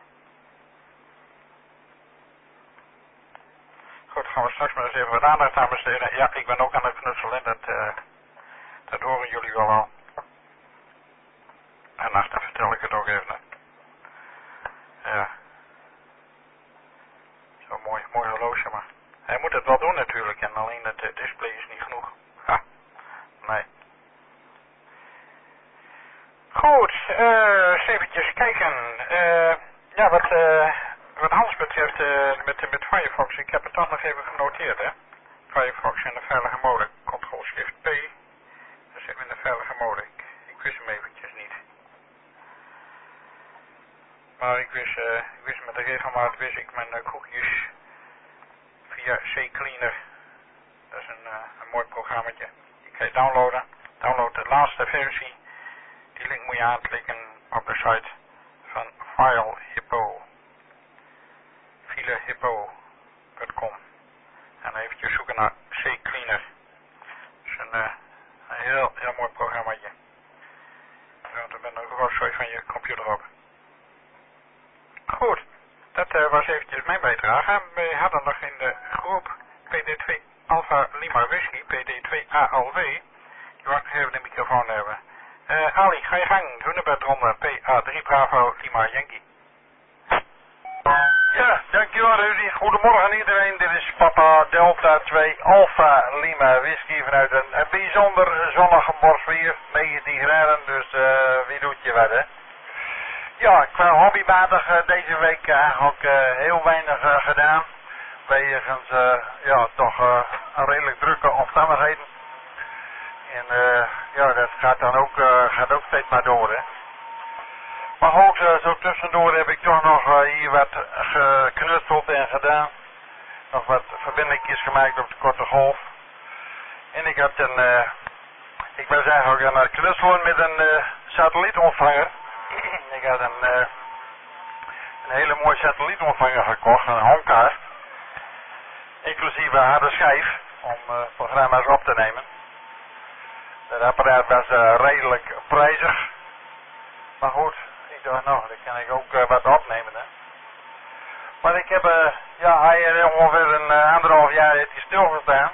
Goed, gaan we straks maar eens even wat aandacht aan besteden. Ja, ik ben ook aan het knutselen, dat, uh, dat horen jullie wel al. En ach, dan vertel ik het ook even. Ja. Zo'n mooi, mooi horloge, maar hij moet het wel doen natuurlijk en alleen het uh, display is niet genoeg. Ha, nee. Goed, uh, eens eventjes kijken. Uh, ja, wat, uh, wat Hans betreft uh, met, met Firefox, ik heb het dan nog even genoteerd, hè. Firefox in de veilige mode, Ctrl Shift P. Dus in de veilige mode, ik, ik wist hem eventjes niet. Maar ik wist, uh, ik wist met de regelmaat wist ik mijn uh, koekjes via CCleaner. Dat is een, uh, een mooi programmaatje. Die kan je downloaden. Download de laatste versie. Die link moet je aanklikken op de site van FileHippo. filehippo punt com. En eventjes zoeken naar CCleaner. Dat is een, uh, een heel, heel mooi programmaatje. Er bent een rotzooi van je computer op. Goed, dat uh, was eventjes mijn bijdrage. We hadden nog in de groep P D twee Alpha Lima Whisky, P D twee A L W. Je mag nog even de microfoon hebben. Uh, Ali, ga je gang. Hunebedronde, P A drie Bravo Lima Yankee. Ja, dankjewel Rudy. Goedemorgen iedereen. Dit is Papa Delta twee Alpha Lima Whisky vanuit een, een bijzonder zonnige Borsvier. negentien graden, dus uh, wie doet je wat, hè? Ja, qua hobbymatig uh, deze week uh, eigenlijk uh, heel weinig uh, gedaan. Wegens uh, ja, toch uh, een redelijk drukke omstandigheden. En uh, ja, dat gaat dan ook, uh, gaat ook steeds maar door, hè. Maar goed, uh, zo tussendoor heb ik toch nog uh, hier wat geknutseld en gedaan. Nog wat verbindingjes gemaakt op de korte golf. En ik had een, uh, ik was eigenlijk aan het knutselen met een uh, satellietontvanger. Ik had een, uh, een hele mooie satellietontvanger gekocht, een Homecast. Inclusief een harde schijf om uh, programma's op te nemen. Dat apparaat was uh, redelijk prijzig. Maar goed, ik dacht nou, dan kan ik ook uh, wat opnemen, hè. Maar ik heb, uh, ja, hij uh, ongeveer een uh, anderhalf jaar heeft hij stilgestaan.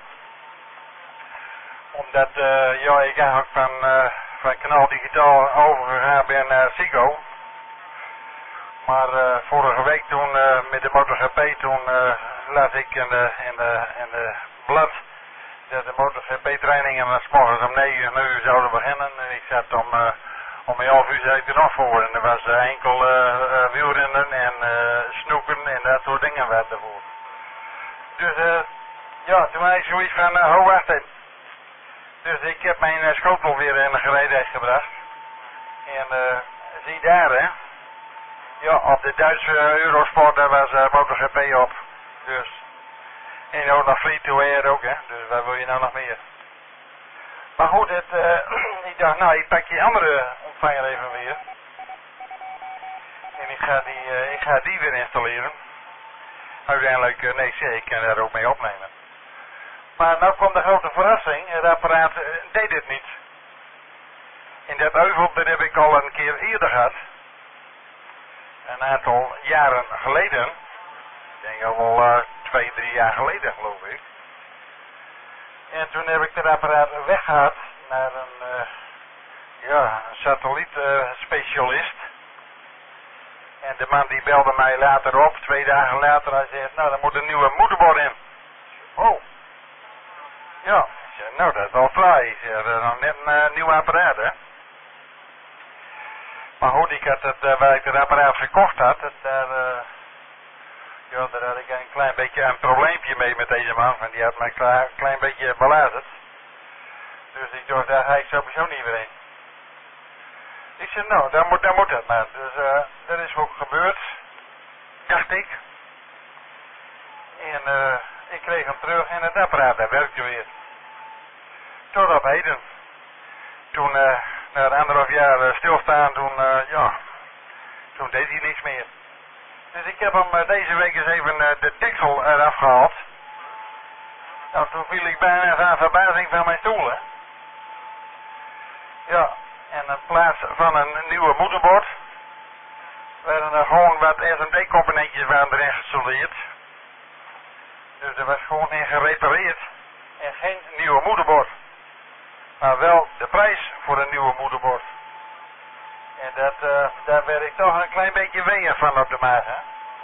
Omdat, uh, ja, ik eigenlijk van, uh, van Kanaal Digitaal overgegaan ben naar Ziggo. Maar uh, vorige week toen, uh, met de MotoGP, toen uh, las ik in de, in de, in de blad dat de MotoGP trainingen 's morgens om negen uur zouden beginnen. En ik zat om, uh, om elf uur zat ik er nog voor. En er was uh, enkel uh, uh, wielrennen en uh, snoeken en dat soort dingen werd ervoor. Dus uh, ja, toen had ik zoiets van, uh, ho wacht even. Dus ik heb mijn uh, schotel weer in de gereedheid gebracht. En uh, zie daar, hè. Ja, op de Duitse Eurosport daar was uh, MotoGP op. Dus. En ook nog Free to Air ook, hè. Dus waar wil je nou nog meer? Maar goed, het, uh, ik dacht, nou, ik pak die andere ontvanger even weer. En ik ga die, uh, ik ga die weer installeren. Uiteindelijk, uh, nee, zeg, ik kan daar ook mee opnemen. Maar nou kwam de grote verrassing, het apparaat uh, deed het niet. In dat euvel, dat heb ik al een keer eerder gehad. Een aantal jaren geleden. Ik denk al wel uh, twee, drie jaar geleden, geloof ik. En toen heb ik dat apparaat weggehaald naar een, uh, ja, een satellietspecialist. Uh, en de man die belde mij later op, twee dagen later, hij zegt, nou, er moet een nieuwe moederbord in. Oh. Ja, ik zeg, nou, dat is wel fraai. Ik zeg, dat is nog net een uh, nieuw apparaat, hè. Maar goed, ik had het, uh, waar ik het apparaat gekocht had, het, daar, uh, ja, daar had ik een klein beetje een probleempje mee met deze man, want die had mij een klein beetje belazerd. Dus ik dacht, daar ga ik sowieso niet meer in. Ik zei, nou, daar moet, daar moet het maar. Dus uh, dat is ook gebeurd, dacht ik. En uh, ik kreeg hem terug en het apparaat, dat werkte weer. Tot op heden. Toen, uh, na anderhalf jaar uh, stilstaan, toen, uh, ja, toen deed hij niks meer. Dus ik heb hem uh, deze week eens even uh, de deksel eraf gehaald. Nou, toen viel ik bijna aan verbazing van mijn stoel, hè. Ja, en in plaats van een nieuwe moederbord, werden er gewoon wat S M D-componentjes waren erin gesoldeerd. Dus er was gewoon in gerepareerd en geen nieuwe moederbord. Maar wel de prijs voor een nieuwe moederbord. En dat, uh, daar werd ik toch een klein beetje weeën van op de maag, hè.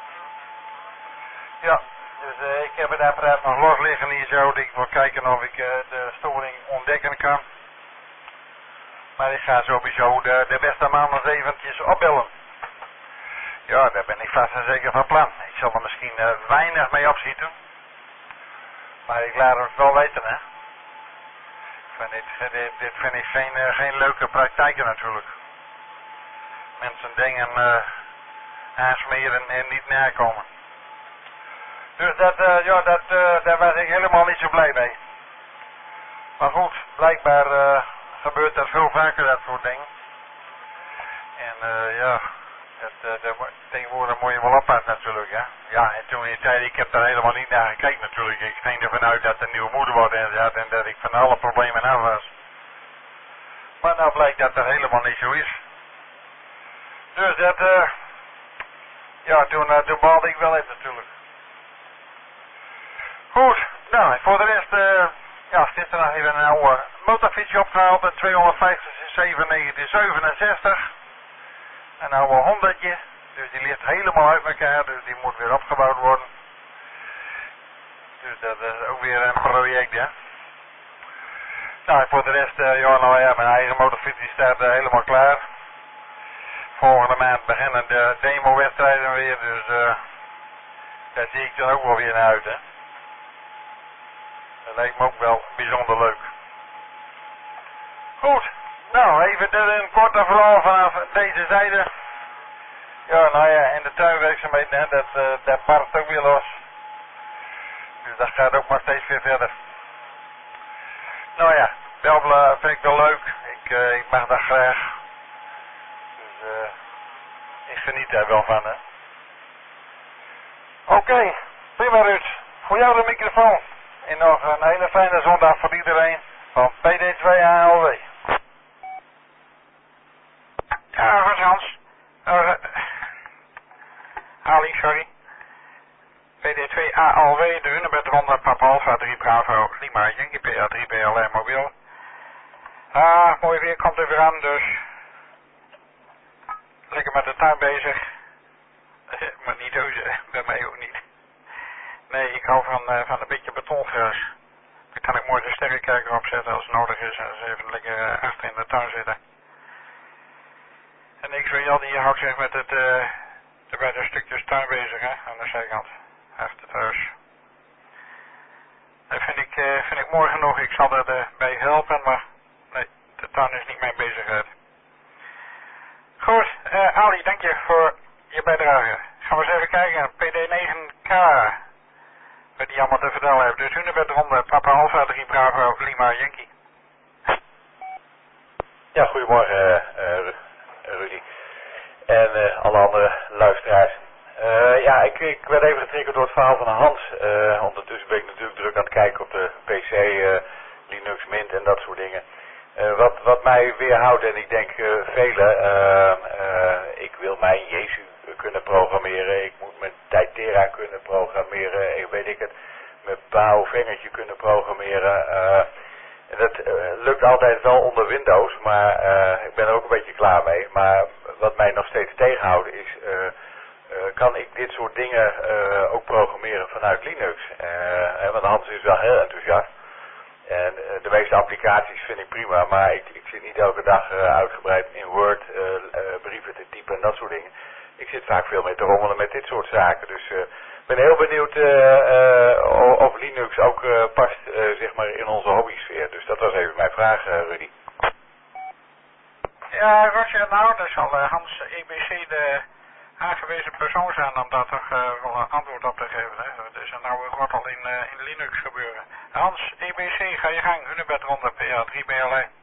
Ja, dus uh, ik heb het apparaat nog los liggen hier zo. Ik wil kijken of ik uh, de storing ontdekken kan. Maar ik ga sowieso de, de beste man nog eventjes opbellen. Ja, daar ben ik vast en zeker van plan. Ik zal er misschien uh, weinig mee opschieten. Maar ik laat het wel weten, hè. Vind dit, dit, dit vind ik geen, uh, geen leuke praktijken natuurlijk. Mensen dingen uh, aansmeren en niet nakomen. Dus dat, uh, ja, dat, uh, daar was ik helemaal niet zo blij mee. Maar goed, blijkbaar uh, gebeurt dat veel vaker, dat soort dingen. En uh, ja, dat, uh, dat, tegenwoordig moet je wel oppassen natuurlijk, hè. Ja, en toen in die tijd, ik heb daar helemaal niet naar gekeken natuurlijk. Ik ging ervan uit dat er een nieuwe moederbord in zat en dat ik van alle problemen af was. Maar nou blijkt dat dat helemaal niet zo is. Dus dat, uh, ja, toen, uh, toen baalde ik wel even natuurlijk. Goed, nou, voor de rest, uh, ja, gisteren nog even een oude motorfietsje opgehaald, een tweehonderdvijftig zeven negentien zevenenzestig. Een oude honderdje, dus die ligt helemaal uit elkaar, dus die moet weer opgebouwd worden. Dus dat is ook weer een project, hè. Nou, voor de rest, uh, ja, nou ja, mijn eigen motorfiets die staat uh, helemaal klaar. Volgende maand beginnen de demo-wedstrijden weer, dus uh, daar zie ik dan ook wel weer naar uit, hè. Dat lijkt me ook wel bijzonder leuk. Goed, nou even een korte verhaal vanaf deze zijde. Ja, nou ja, en de tuinwerkzaamheden, hè, dat, uh, dat barst ook weer los. Dus dat gaat ook maar steeds weer verder. Nou ja, bellen vind ik wel leuk. Ik, uh, ik mag dat graag. Dus uh, ik geniet daar wel van, hè. Oké, okay, prima Ruud. Voor jou de microfoon. En nog een hele fijne zondag voor iedereen van P D twee A L W. Ja, wat Hans? Uh, Ali, sorry. P D twee A L W, de Hunebed Ronde, Papa Alpha drie Bravo, Lima, Yankee P A drie B L R mobiel. Ah, mooi weer komt er weer aan, dus lekker met de tuin bezig. Maar niet heuzen, bij mij ook niet. Nee, ik hou van, uh, van een beetje betongras. Dan kan ik mooi de sterrenkijker opzetten als het nodig is. En dus even lekker uh, achter in de tuin zitten. En ik weet al die houdt zich met het, uh, de beide stukjes tuin bezig, hè, aan de zijkant. Achter het huis. Dat vind ik, uh, vind ik mooi genoeg. Ik zal er uh, bij helpen, maar nee, de tuin is niet mijn bezigheid. Goed, uh, Ali, dank je voor je bijdrage. Gaan we eens even kijken. P D negen K. Wat die allemaal te vertellen heeft. Dus Hunebed ronde, Papa Alpha drie Bravo Lima Yankee. Ja, goedemorgen uh, Rudy. En uh, alle andere luisteraars. Uh, ja, ik, ik werd even getriggerd door het verhaal van Hans. Uh, ondertussen ben ik natuurlijk druk aan het kijken op de P C, uh, Linux Mint en dat soort dingen. Uh, wat, wat mij weerhoudt, en ik denk uh, velen, uh, uh, ik wil mijn Jezu kunnen programmeren, ik moet mijn Titera kunnen programmeren, ik weet ik het, mijn Bao vingertje kunnen programmeren. Uh, dat uh, lukt altijd wel onder Windows, maar uh, ik ben er ook een beetje klaar mee. Maar wat mij nog steeds tegenhoudt is, uh, uh, kan ik dit soort dingen uh, ook programmeren vanuit Linux? Uh, want Hans is wel heel enthousiast. En uh, de meeste applicaties vind ik prima, maar ik, ik zit niet elke dag uh, uitgebreid in Word uh, uh, brieven te typen en dat soort dingen. Ik zit vaak veel meer te rommelen met dit soort zaken. Dus ik uh, ben heel benieuwd uh, uh, of Linux ook uh, past uh, zeg maar in onze hobbysfeer. Dus dat was even mijn vraag, uh, Rudy. Ja, Roger, nou, daar zal uh, Hans E B C de aangewezen persoon zijn om daar toch uh, wel een antwoord op te geven. Hè? Dat is een oude roddel in, uh, in Linux gebeuren. Hans, E B C, ga je gang. Hunebed ronde, P A drie B L I.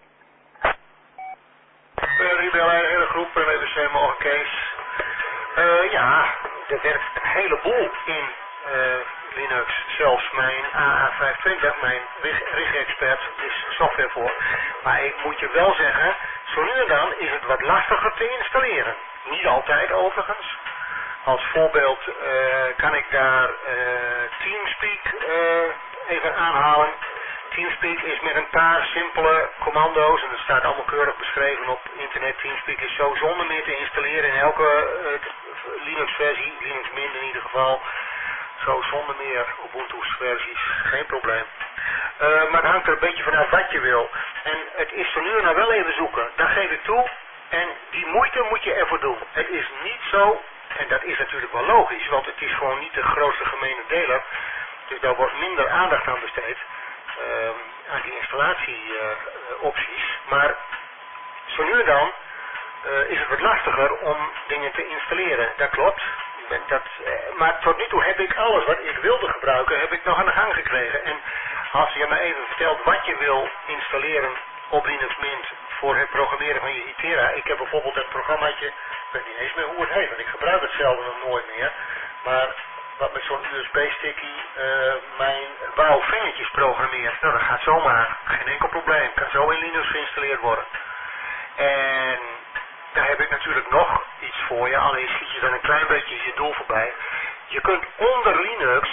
drie B L I, hele groep, en E B C mogen Kees. Uh, ja, er werkt een heleboel in uh, Linux. Zelfs mijn A A vijfentwintig, mijn rig-expert, is software voor. Maar ik moet je wel zeggen, zo nu en dan is het wat lastiger te installeren. Niet altijd overigens. Als voorbeeld uh, kan ik daar uh, Teamspeak uh, even aanhalen. Teamspeak is met een paar simpele commando's, en dat staat allemaal keurig beschreven op internet. Teamspeak is zo zonder meer te installeren in elke uh, Linux versie, Linux Mint in ieder geval. Zo zonder meer Ubuntu's versies, geen probleem. Uh, maar het hangt er een beetje vanaf wat je wil. En het is er nu en dan wel even zoeken, dat geef ik toe. En die moeite moet je ervoor doen. Het is niet zo, en dat is natuurlijk wel logisch, want het is gewoon niet de grootste gemene deler. Dus daar wordt minder aandacht aan besteed. Uh, aan die installatieopties. Uh, maar zo nu en dan uh, is het wat lastiger om dingen te installeren. Dat klopt. Dat, uh, maar tot nu toe heb ik alles wat ik wilde gebruiken, heb ik nog aan de gang gekregen. En als je me even vertelt wat je wil installeren op Linux Mint voor het programmeren van je Itera. Ik heb bijvoorbeeld het programmaatje, ik weet niet eens meer hoe het heet, want ik gebruik het zelf nog nooit meer. Maar wat met zo'n U S B-sticky uh, mijn bouwvingertjes programmeert. Nou, dat gaat zomaar. Geen enkel probleem. Kan zo in Linux geïnstalleerd worden. En daar heb ik natuurlijk nog iets voor je. Alleen schiet je dan een klein beetje je doel voorbij. Je kunt onder Linux,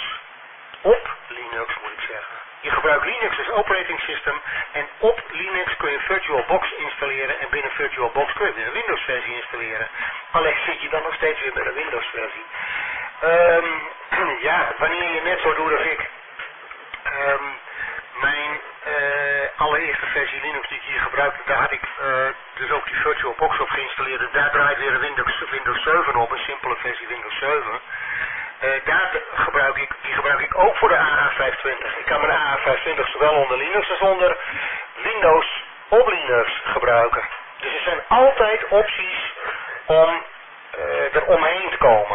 op Linux moet ik zeggen. Je gebruikt Linux als operating system. En op Linux kun je VirtualBox installeren. En binnen VirtualBox kun je weer een Windows versie installeren. Alleen zit je dan nog steeds weer met een Windows versie. Um, ja, wanneer je net zo doet als ik. Um, mijn uh, allereerste versie Linux die ik hier gebruikte, daar had ik uh, dus ook die VirtualBox op geïnstalleerd. En daar draait weer een Windows, Windows zeven op, een simpele versie Windows zeven. Uh, daar gebruik ik, die gebruik ik ook voor de A A vijfentwintig. Ik kan mijn A A vijfentwintig zowel onder Linux als onder Windows op Linux gebruiken. Dus er zijn altijd opties om uh, er omheen te komen.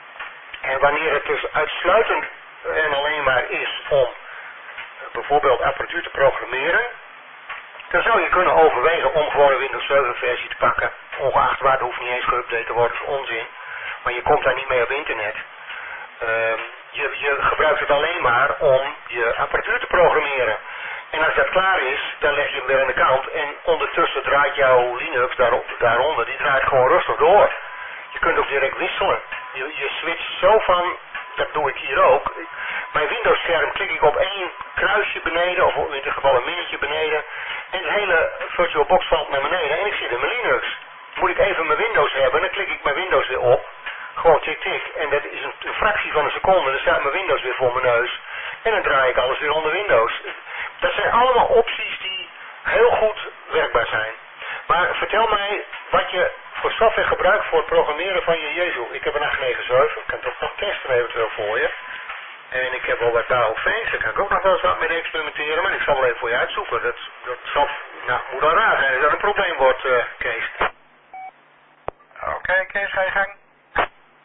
En wanneer het dus uitsluitend en alleen maar is om uh, bijvoorbeeld apparatuur te programmeren, dan zou je kunnen overwegen om gewoon een Windows zeven versie te pakken. Ongeacht waar, het hoeft niet eens geüpdate te worden, dat is onzin. Maar je komt daar niet mee op internet. Uh, je, je gebruikt het alleen maar om je apparatuur te programmeren. En als dat klaar is, dan leg je hem weer aan de kant. En ondertussen draait jouw Linux daarop, daaronder, die draait gewoon rustig door. Je kunt ook direct wisselen. Je, je switcht zo van, dat doe ik hier ook. Mijn Windows scherm klik ik op één kruisje beneden, of in dit geval een minnetje beneden. En de hele VirtualBox valt naar beneden en ik zit in mijn Linux. Moet ik even mijn Windows hebben, dan klik ik mijn Windows weer op. Gewoon tik tik. En dat is een, een fractie van een seconde, dan staat mijn Windows weer voor mijn neus. En dan draai ik alles weer onder Windows. Dat zijn allemaal opties die heel goed werkbaar zijn. Maar vertel mij wat je voor software gebruikt voor het programmeren van je Jezu. Ik heb een acht negen zeven, ik kan toch nog testen eventueel voor je. En ik heb wel wat Baofeens, daar kan ik ook nog wel eens wat mee experimenteren, maar ik zal wel even voor je uitzoeken. Dat, dat zal, nou, moet dan raar zijn als dat een probleem wordt, uh, Kees. Oké, okay, Kees, ga je gang.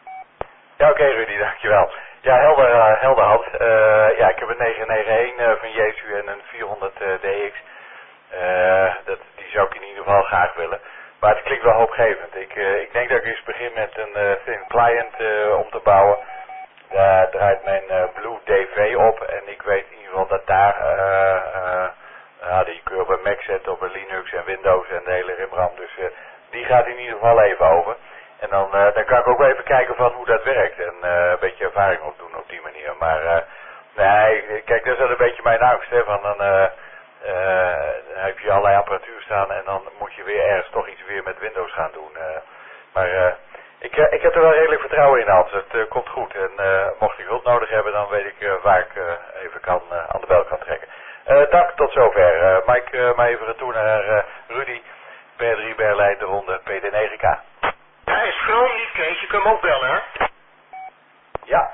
Ja, oké okay, Rudy, dankjewel. Ja, helder, uh, helder Hans. Uh, ja, ik heb een negen negen een uh, van Jesu en een vierhonderd uh, D X. Uh, dat, die zou ik in ieder geval graag willen. Maar het klinkt wel hoopgevend. Ik, uh, ik denk dat ik eens begin met een uh, thin client uh, om te bouwen. Daar draait mijn uh, Blue D V op en ik weet in ieder geval dat daar, uh, uh, uh, die kun je op een Mac zetten, op een Linux en Windows en de hele rimram. Dus uh, die gaat in ieder geval even over. En dan, uh, dan kan ik ook wel even kijken van hoe dat werkt en uh, een beetje ervaring opdoen op die manier. Maar uh, nee, kijk, dat is wel een beetje mijn angst, hè, van dan, uh, uh, dan heb je allerlei apparatuur staan en dan moet je weer ergens toch iets weer met Windows gaan doen. Uh, maar uh, ik, uh, ik heb er wel redelijk vertrouwen in, Hans. Het uh, komt goed en uh, mocht ik hulp nodig hebben, dan weet ik uh, waar ik uh, even kan, uh, aan de bel kan trekken. Uh, dank, tot zover. Uh, Mike, uh, maar even retour naar uh, Rudy, B drie Berlijn, de ronde P D negen K. Hij is gewoon niet, Kees. Je kunt hem ook bellen, hè? Ja.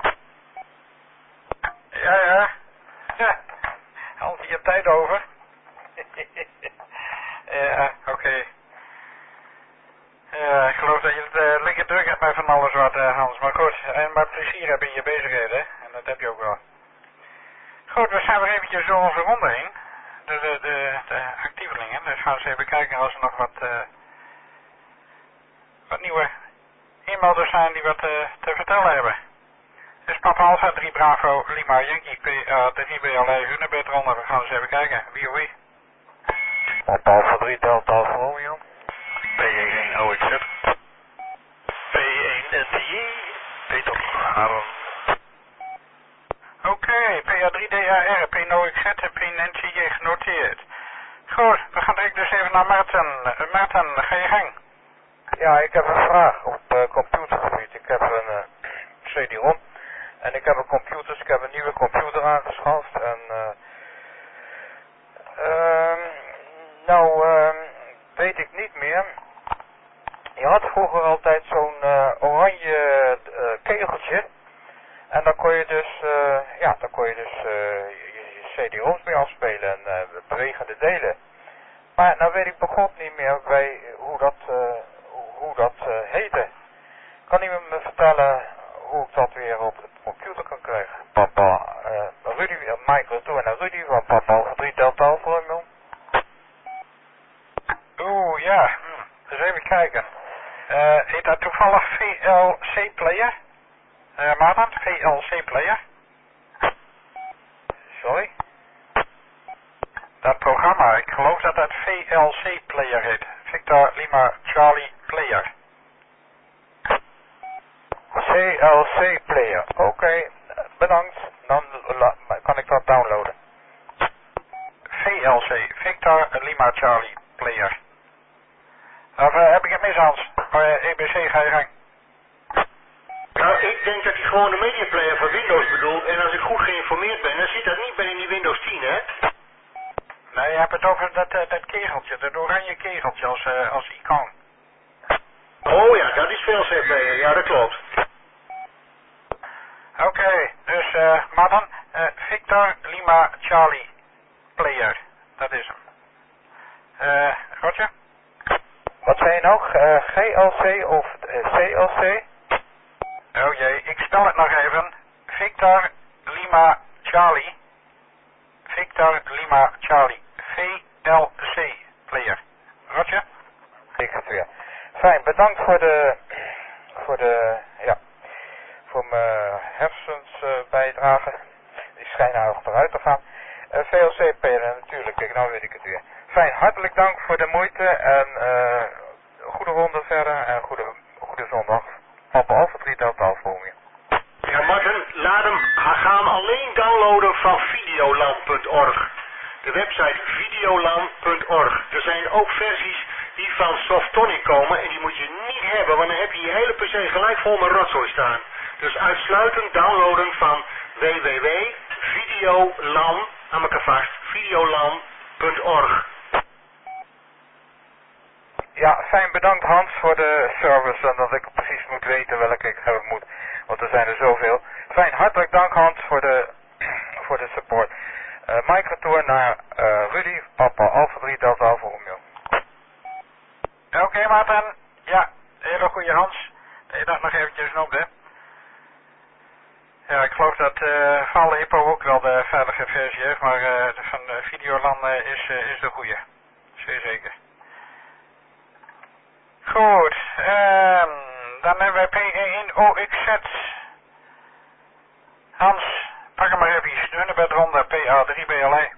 Ja, ja. Ja. Hans, je hebt tijd over. Ja, oké. Okay. Ja, ik geloof dat je het uh, lekker druk hebt met van alles wat, uh, Hans. Maar goed, en maar plezier hebben in je bezigheden. En dat heb je ook wel. Goed, we gaan weer eventjes zo onze ronde heen. De, de, de, de actievelingen. Dus gaan we eens even kijken als er nog wat... Uh, wat nieuwe inmelders zijn die wat uh, te vertellen hebben. Dus Papa Alpha drie Bravo Lima Yankee P A drie B L E Hunebed ronde. We gaan eens even kijken. Wie of wie? Papa Alpha drie Delta Alpha Romeo. P één O X Z. P één N T J. Peter Aaron. Oké, okay, P A drie D A R, P N O X Z en P N T J genoteerd. Goed, we gaan direct dus even naar Maarten. Uh, Maarten, ga je gang. Ja, ik heb een vraag op uh, computergebied. Ik heb een uh, C D-ROM en ik heb een computer, ik heb een nieuwe computer aangeschaft en uh, uh, nou uh, weet ik niet meer. Je had vroeger altijd zo'n uh, oranje uh, kegeltje en dan kon je dus, uh, ja, dan kon je dus uh, je, je C D-ROMs mee afspelen en uh, bewegende delen. Maar nou weet ik begot niet meer bij hoe dat, uh, hoe dat uh, heette. Kan iemand me vertellen hoe ik dat weer op de computer kan krijgen? Papa, uh, Rudy, uh, Michael toe en Rudy van Papa Alpha drie Delta Alpha Romeo. Oeh, ja. Hm. Dus even kijken. Uh, heet dat toevallig V L C Player? Uh, Maarten, V L C Player? Sorry? Dat programma, ik geloof dat dat V L C Player heet. Victor Lima Charlie Player. C L C Player, oké, okay, bedankt. Dan la, kan ik dat downloaden. V L C, Victor Lima Charlie Player. Of uh, heb ik het mis, Hans? Uh, E B C, ga je gang. Nou, ik denk dat hij gewoon de media player van Windows bedoelt. En als ik goed geïnformeerd ben, dan zit dat niet bij in die Windows tien, hè? Nee, je hebt het over dat, uh, dat kegeltje, dat oranje kegeltje als, uh, als icoon. Oh ja, dat is veel C Player, ja dat klopt. Oké, okay, dus uh, Maarten, uh, Victor Lima Charlie Player, dat is hem. Uh, Roger? Wat zei je nog? Uh, G L C of uh, C L C? Oh jee, ik spel het nog even. Victor Lima Charlie. Victor Lima Charlie. V L C Player. Roger? Ik het weer. Fijn, bedankt voor de, voor de, ja, voor mijn hersensbijdrage. Uh, Die schijnen achteruit te gaan. Uh, V L C Player natuurlijk, kijk, nou weet ik het weer. Fijn, hartelijk dank voor de moeite en uh, goede ronde verder en goede, goede zondag. Papa Alpha drie Delta Alpha Romeo. Ja, Martin, laat hem, ga hem alleen downloaden van videoland punt org. De website videoland punt org. Er zijn ook versies die van Softonic komen en die moet je niet hebben, want dan heb je je hele P C gelijk vol met rotzooi staan. Dus uitsluitend downloaden van w w w punt videoland, aan elkaar vast, videoland punt org. Ja, fijn, bedankt Hans voor de service en dat ik precies moet weten welke ik hebben moet, want er zijn er zoveel. Fijn, hartelijk dank Hans voor de, voor de support. Uh, Mike retour naar uh, Rudy, Papa Alpha drie Delta Alpha Romeo. Oké okay, Maarten, ja, hele goede Hans, dat je dat nog eventjes noemde. Ja, ik geloof dat uh, Vale Hippo ook wel de veilige versie heeft, maar uh, de van uh, Videoland uh, is, uh, is de goede. Zeer zeker. Goed, um, dan hebben wij P E één O X Z. Hans, pak hem maar even, Hunebed ronde P A drie B L I.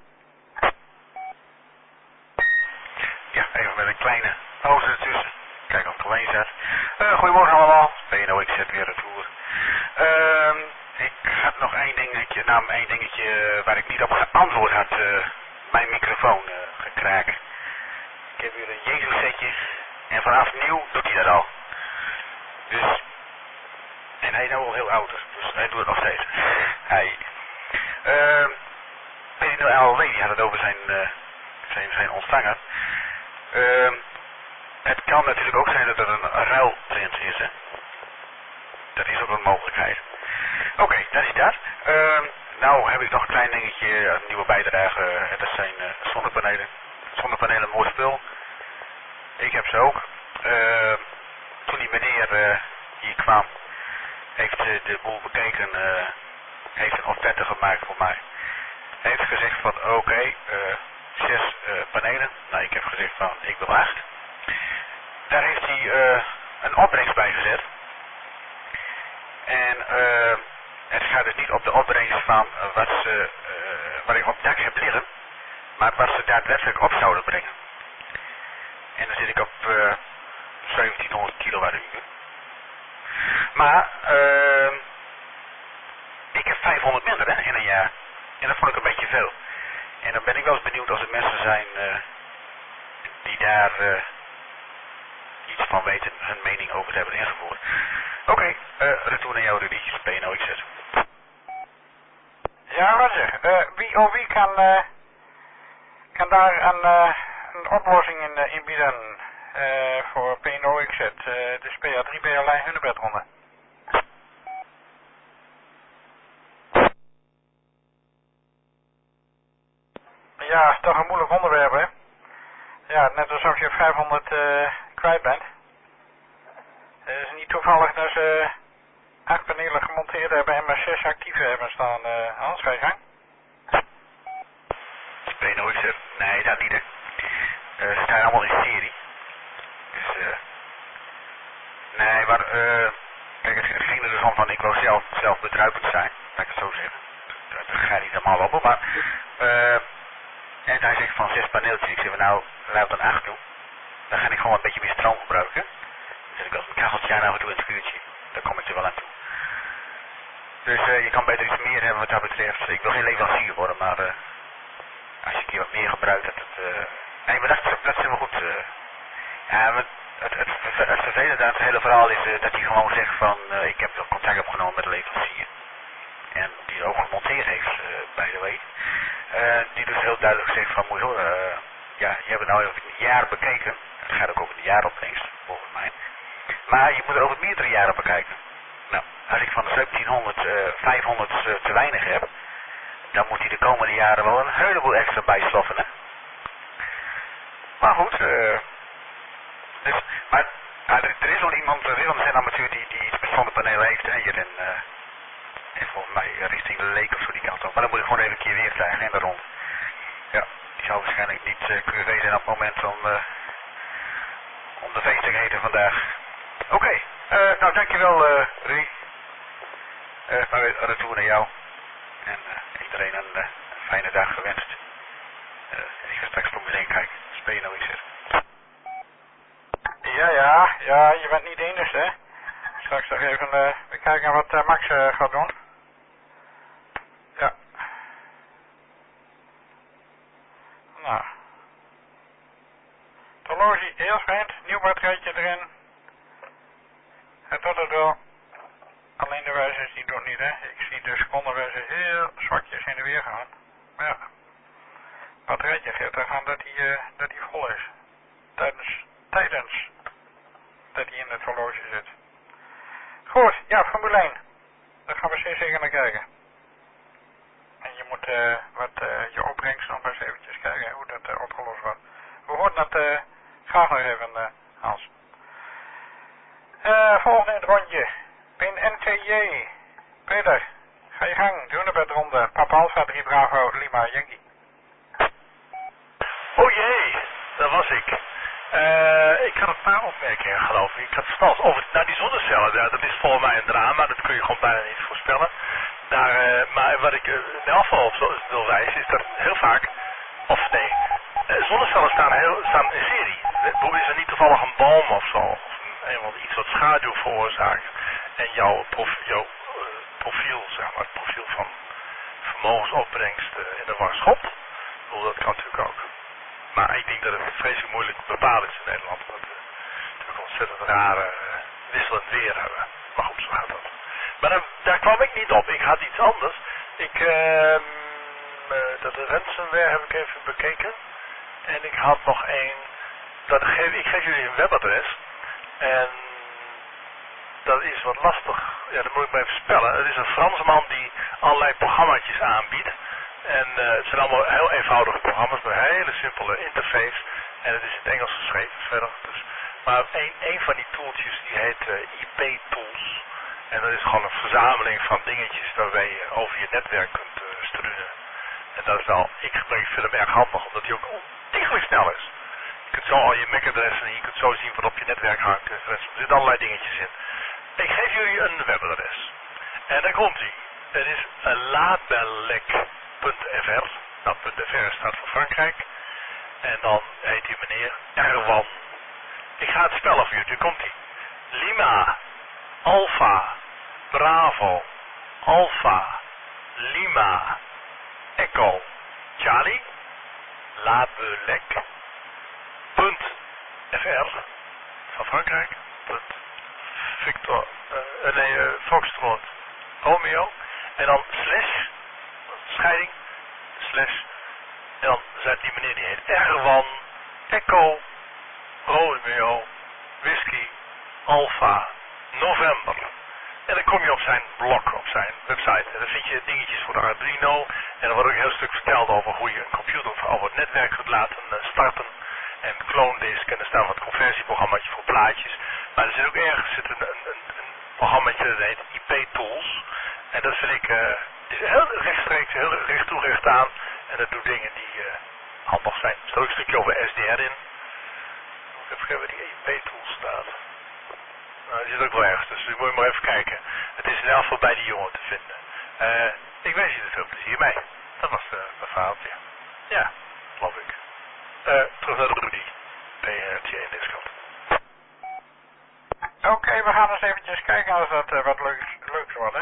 Ja, even met een kleine pauze ertussen. Kijk of het alleen zet. Uh, goedemorgen allemaal, P E één O X Z weer retour. Uh, ik had nog één dingetje, nou één dingetje waar ik niet op geantwoord had, uh, mijn microfoon uh, gekraken. Ik heb weer een Jezus setje en vanaf nieuw doet hij dat al. Dus, en hij is nou al heel oud, dus hij doet het nog steeds. Hij, uh, P E één O L W die had het over zijn, uh, zijn, zijn ontvanger. Uh, het kan natuurlijk ook zijn dat er een ruilprint is, hè. Dat is ook een mogelijkheid. Oké, okay, dat is dat. Uh, nou heb ik nog een klein dingetje, een nieuwe bijdrage. Uh, dat zijn uh, zonnepanelen. Zonnepanelen, mooi spul. Ik heb ze ook. Uh, toen die meneer uh, hier kwam, heeft uh, de boel bekeken, uh, heeft een offerte gemaakt voor mij. Hij heeft gezegd van oké, okay, uh, zes uh, panelen. Nou, ik heb gezegd van ik wil acht. Daar heeft hij uh, een opbrengst bij gezet. En uh, het gaat dus niet op de opbrengst van uh, wat, ze, uh, wat ik op het dak heb liggen, maar wat ze daadwerkelijk op zouden brengen. En dan zit ik op uh, zeventienhonderd kilowattuur. Maar uh, ik heb vijfhonderd minder hè, in een jaar. En dat vond ik een beetje veel. En dan ben ik wel eens benieuwd als er mensen zijn uh, die daar uh, iets van weten, hun mening over te hebben ingevoerd. Oké, okay, uh, retour naar jou Rudy, P E één O X Z. Ja, wat zeg, uh, wie of wie kan, uh, kan daar een, uh, een oplossing in, uh, in bieden uh, voor P E één O X Z, uh, dus P A drie B L I Hunebed ronde. Ja, toch een moeilijk onderwerp hè. Ja, net alsof je vijfhonderd uh, kwijt bent. Het is niet toevallig dat ze acht panelen gemonteerd hebben en maar zes actieve hebben staan. Uh, Hans, ga je gang? P E één O X Z? Nee, dat niet hè. Uh, ze staan allemaal in serie. Dus uh, nee, maar uh, kijk, het ging er dus om van ik wil zelf, zelf bedruipend zijn, laat ik het zo zeggen. Dat, dat gaat niet helemaal op, maar uh, en hij zegt van zes paneeltjes. Ik zeg nou, laat dan acht doen. Dan ga ik gewoon een beetje meer stroom gebruiken. Dan zet ik als een kacheltje aan af en toe in het vuurtje. Daar kom ik er wel aan toe. Dus uh, je kan beter iets meer hebben wat dat betreft. Ik wil geen leverancier worden, maar uh, als je een keer wat meer gebruikt, dat het... Uh... Nee, maar dat, dat is helemaal goed. Uh... Ja, maar het, het, het, het vervelende aan het hele verhaal is uh, dat hij gewoon zegt van... Uh, ik heb contact opgenomen met de leverancier. En die ook gemonteerd heeft, uh, by the way. Uh, die dus heel duidelijk zegt van, moet je horen, uh, ja, je hebt het nou even een jaar bekeken. Het gaat ook over een jaaropbrengst, volgens mij. Maar je moet er over meerdere jaren bekijken. Nou, als ik van de zeventienhonderd uh, vijfhonderd uh, te weinig heb, dan moet hij de komende jaren wel een heleboel extra bijsloffen, hè. Maar goed, uh, dus, maar uh, er, er is wel iemand, er is wel een amateur die, die iets met zonnepanelen heeft, hè, hier in... Uh, En volgens mij richting de leek of zo die kant op. Maar dan moet ik gewoon even een keer weer krijgen en daar rond. Ja, die zal waarschijnlijk niet uh, Q V zijn op het moment om, uh, om de feestigheden vandaag. Oké, okay. uh, nou dankjewel uh, Rudy. Uh, maar weer retour naar jou. En uh, iedereen een uh, fijne dag gewenst. Uh, ik ga straks voor me heen kijken. Speel je nou iets? Ja, ja, ja, je bent niet de enige hè. Straks nog even uh, we kijken wat uh, Max uh, gaat doen. Ja. Nou. Het horloge heel fijn, nieuw batterijtje erin. Het doet het wel. Alleen de wijzers die doen niet hè. Ik zie de secondenwijzer heel zwakjes in de weer gaan. Maar ja. Het batterijtje geeft eraan dat hij uh, dat hij vol is. Tijdens, tijdens dat hij in het horloge zit. Goed, ja, Formule één. Daar gaan we zeer zeker naar kijken. En je moet uh, wat uh, je opbrengst nog eens eventjes kijken hoe dat uh, opgelost wordt. We horen dat uh, graag nog even, uh, Hans. Uh, volgende in het rondje. Pin N T J. Peter, Ga je gang, de hunebedronde. Papa Alpha drie Bravo Lima Yankee. O jee, dat was ik. Uh, ik had een paar opmerkingen geloof ik. Ik had verstand over nou, die zonnecellen. Ja, dat is volgens mij een drama. Dat kun je gewoon bijna niet voorspellen. Daar, uh, maar wat ik uh, in elk geval op wil wijzen is dat heel vaak, of nee, uh, zonnecellen staan, heel, staan in serie. Hoe is er niet toevallig een boom of zo? Of een, een, iets wat schaduw veroorzaakt. En jouw, prof, jouw uh, profiel, zeg maar, het profiel van vermogensopbrengst uh, in de war schopt. Dat kan natuurlijk ook. Maar ik denk dat het vreselijk moeilijk bepaald is in Nederland. Omdat we natuurlijk ontzettend rare uh, wisselend weer hebben. Maar goed, zo gaat dat. Maar dan, daar kwam ik niet op. Ik had iets anders. Ik, uh, uh, dat ransomware heb ik even bekeken. En ik had nog één. Dat geef, ik geef jullie een webadres. En dat is wat lastig. Ja, dat moet ik maar even spellen. Het is een Fransman die allerlei programmaatjes aanbiedt. En uh, het zijn allemaal heel eenvoudige programma's met een hele simpele interface. En het is in het Engels geschreven verder. Dus. Maar een, een van die tooltjes die heet uh, I P Tools. En dat is gewoon een verzameling van dingetjes waarbij je over je netwerk kunt uh, struinen. En dat is wel, ik gebruik vind hem erg handig omdat hij ook ontiegelijk snel is. Je kunt zo al je M A C-adressen en je kunt zo zien wat op je netwerk hangt. Er zitten allerlei dingetjes in. Ik geef jullie een webadres. En daar komt hij. Het is een labelec punt f r. Nou, .fr staat voor Frankrijk. En dan heet die meneer Erwan. Ik ga het spellen voor jullie. Nu komt hij. Lima, Alpha, Bravo, Alpha, Lima, Echo, Charlie, labelec punt f r van Frankrijk. Punt Victor, uh, nee, uh, Foxtrot, Romeo. En dan slash, scheiding, slash. En dan zei die meneer die heet Erwan, Echo, Romeo, Whisky, Alpha, November. En dan kom je op zijn blog, op zijn website. En dan vind je dingetjes voor de Arduino. En er wordt ook een heel stuk verteld over hoe je een computer over het netwerk kunt laten starten. En clone disk. En er staan wat conversieprogramma's voor plaatjes. Maar er zit ook ergens zit een, een, een, een programmaatje dat heet I P Tools. En dat vind ik, uh, is heel rechtstreeks, heel recht toe recht aan. En dat doet dingen die uh, handig zijn. Er staat ook een stukje over S D R in. Even kijken waar die I P Tools staat. Nou, die zit ook wel ergens, dus ik moet je maar even kijken. Het is in elk geval bij die jongen te vinden. Uh, ik wens je er veel plezier mee. Dat was uh, mijn verhaaltje. Ja, geloof ik. Uh, terug naar de Rudy. P R T in deze kant. Oké, okay, we gaan eens eventjes kijken als dat uh, wat leuks, leuks wordt, hè.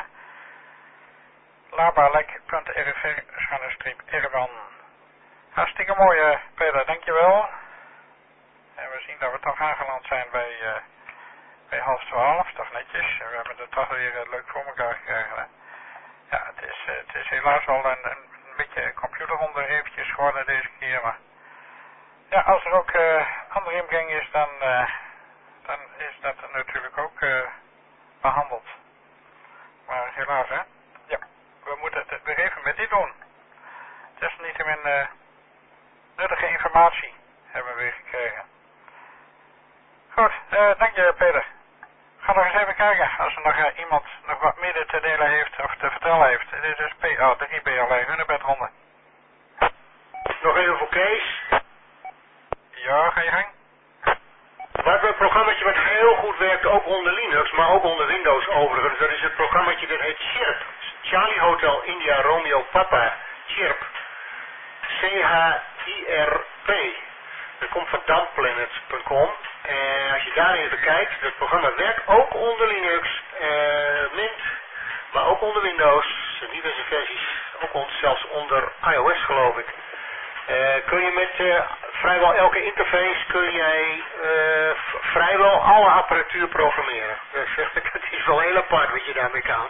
labalec punt r f r schuine Erwan. Hartstikke mooi, uh, Peter, dankjewel. En we zien dat we toch aangeland zijn bij, uh, bij half twaalf, toch netjes. We hebben het toch weer uh, leuk voor elkaar gekregen, hè. Ja, het is, uh, het is helaas wel een, een beetje een computerronde eventjes geworden deze keer, maar... Ja, als er ook uh, andere inbreng is, dan, uh, dan is dat natuurlijk ook uh, behandeld. Maar helaas, hè. Ja, we moeten het weer even met dit doen. Desalniettemin uh, nuttige informatie hebben we weer gekregen. Goed, uh, dank je Peter. Ga nog eens even kijken als er nog uh, iemand nog wat meer te delen heeft of te vertellen heeft. Dit is P A drie B L E Hunebedronde. Nog even voor Kees. Ja, ga je gang. We hebben een programmaatje wat heel goed werkt, ook onder Linux, maar ook onder Windows overigens. Dat is het programmaatje dat heet Chirp. Charlie Hotel India Romeo Papa Chirp. C H I R P. Dat komt van dumplanets punt com. En als je daar even kijkt, het programma werkt ook onder Linux, uh, Mint, maar ook onder Windows, diverse versies, ook onder, zelfs onder iOS geloof ik. Uh, kun je met uh, vrijwel elke interface kun jij uh, vrijwel alle apparatuur programmeren. Dat zegt ik, het is wel heel apart wat je daarmee kan.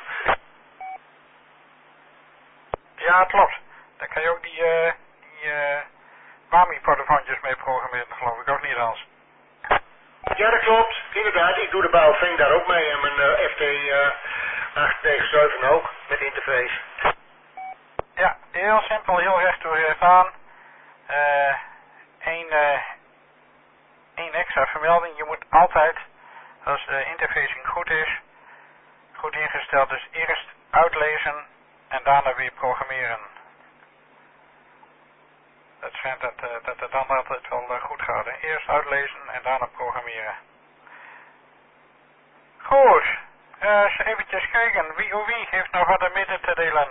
Ja, klopt. Daar kan je ook die, uh, die uh, Mami-portofoontjes mee programmeren, geloof ik, ook niet Hans. Ja, dat klopt. Inderdaad, ik doe de Baofeng daar ook mee en mijn uh, F T acht negen zeven ook, met interface. Ja, heel simpel, heel recht door recht aan. Uh, één, uh, één extra vermelding. Je moet altijd, als de interfacing goed is, goed ingesteld, dus eerst uitlezen en daarna weer programmeren. Het schijnt dat, uh, dat het dan altijd wel uh, goed gaat. Hè? Eerst uitlezen en daarna programmeren. Goed, uh, eens eventjes kijken. Wie of wie heeft nog wat midden te delen?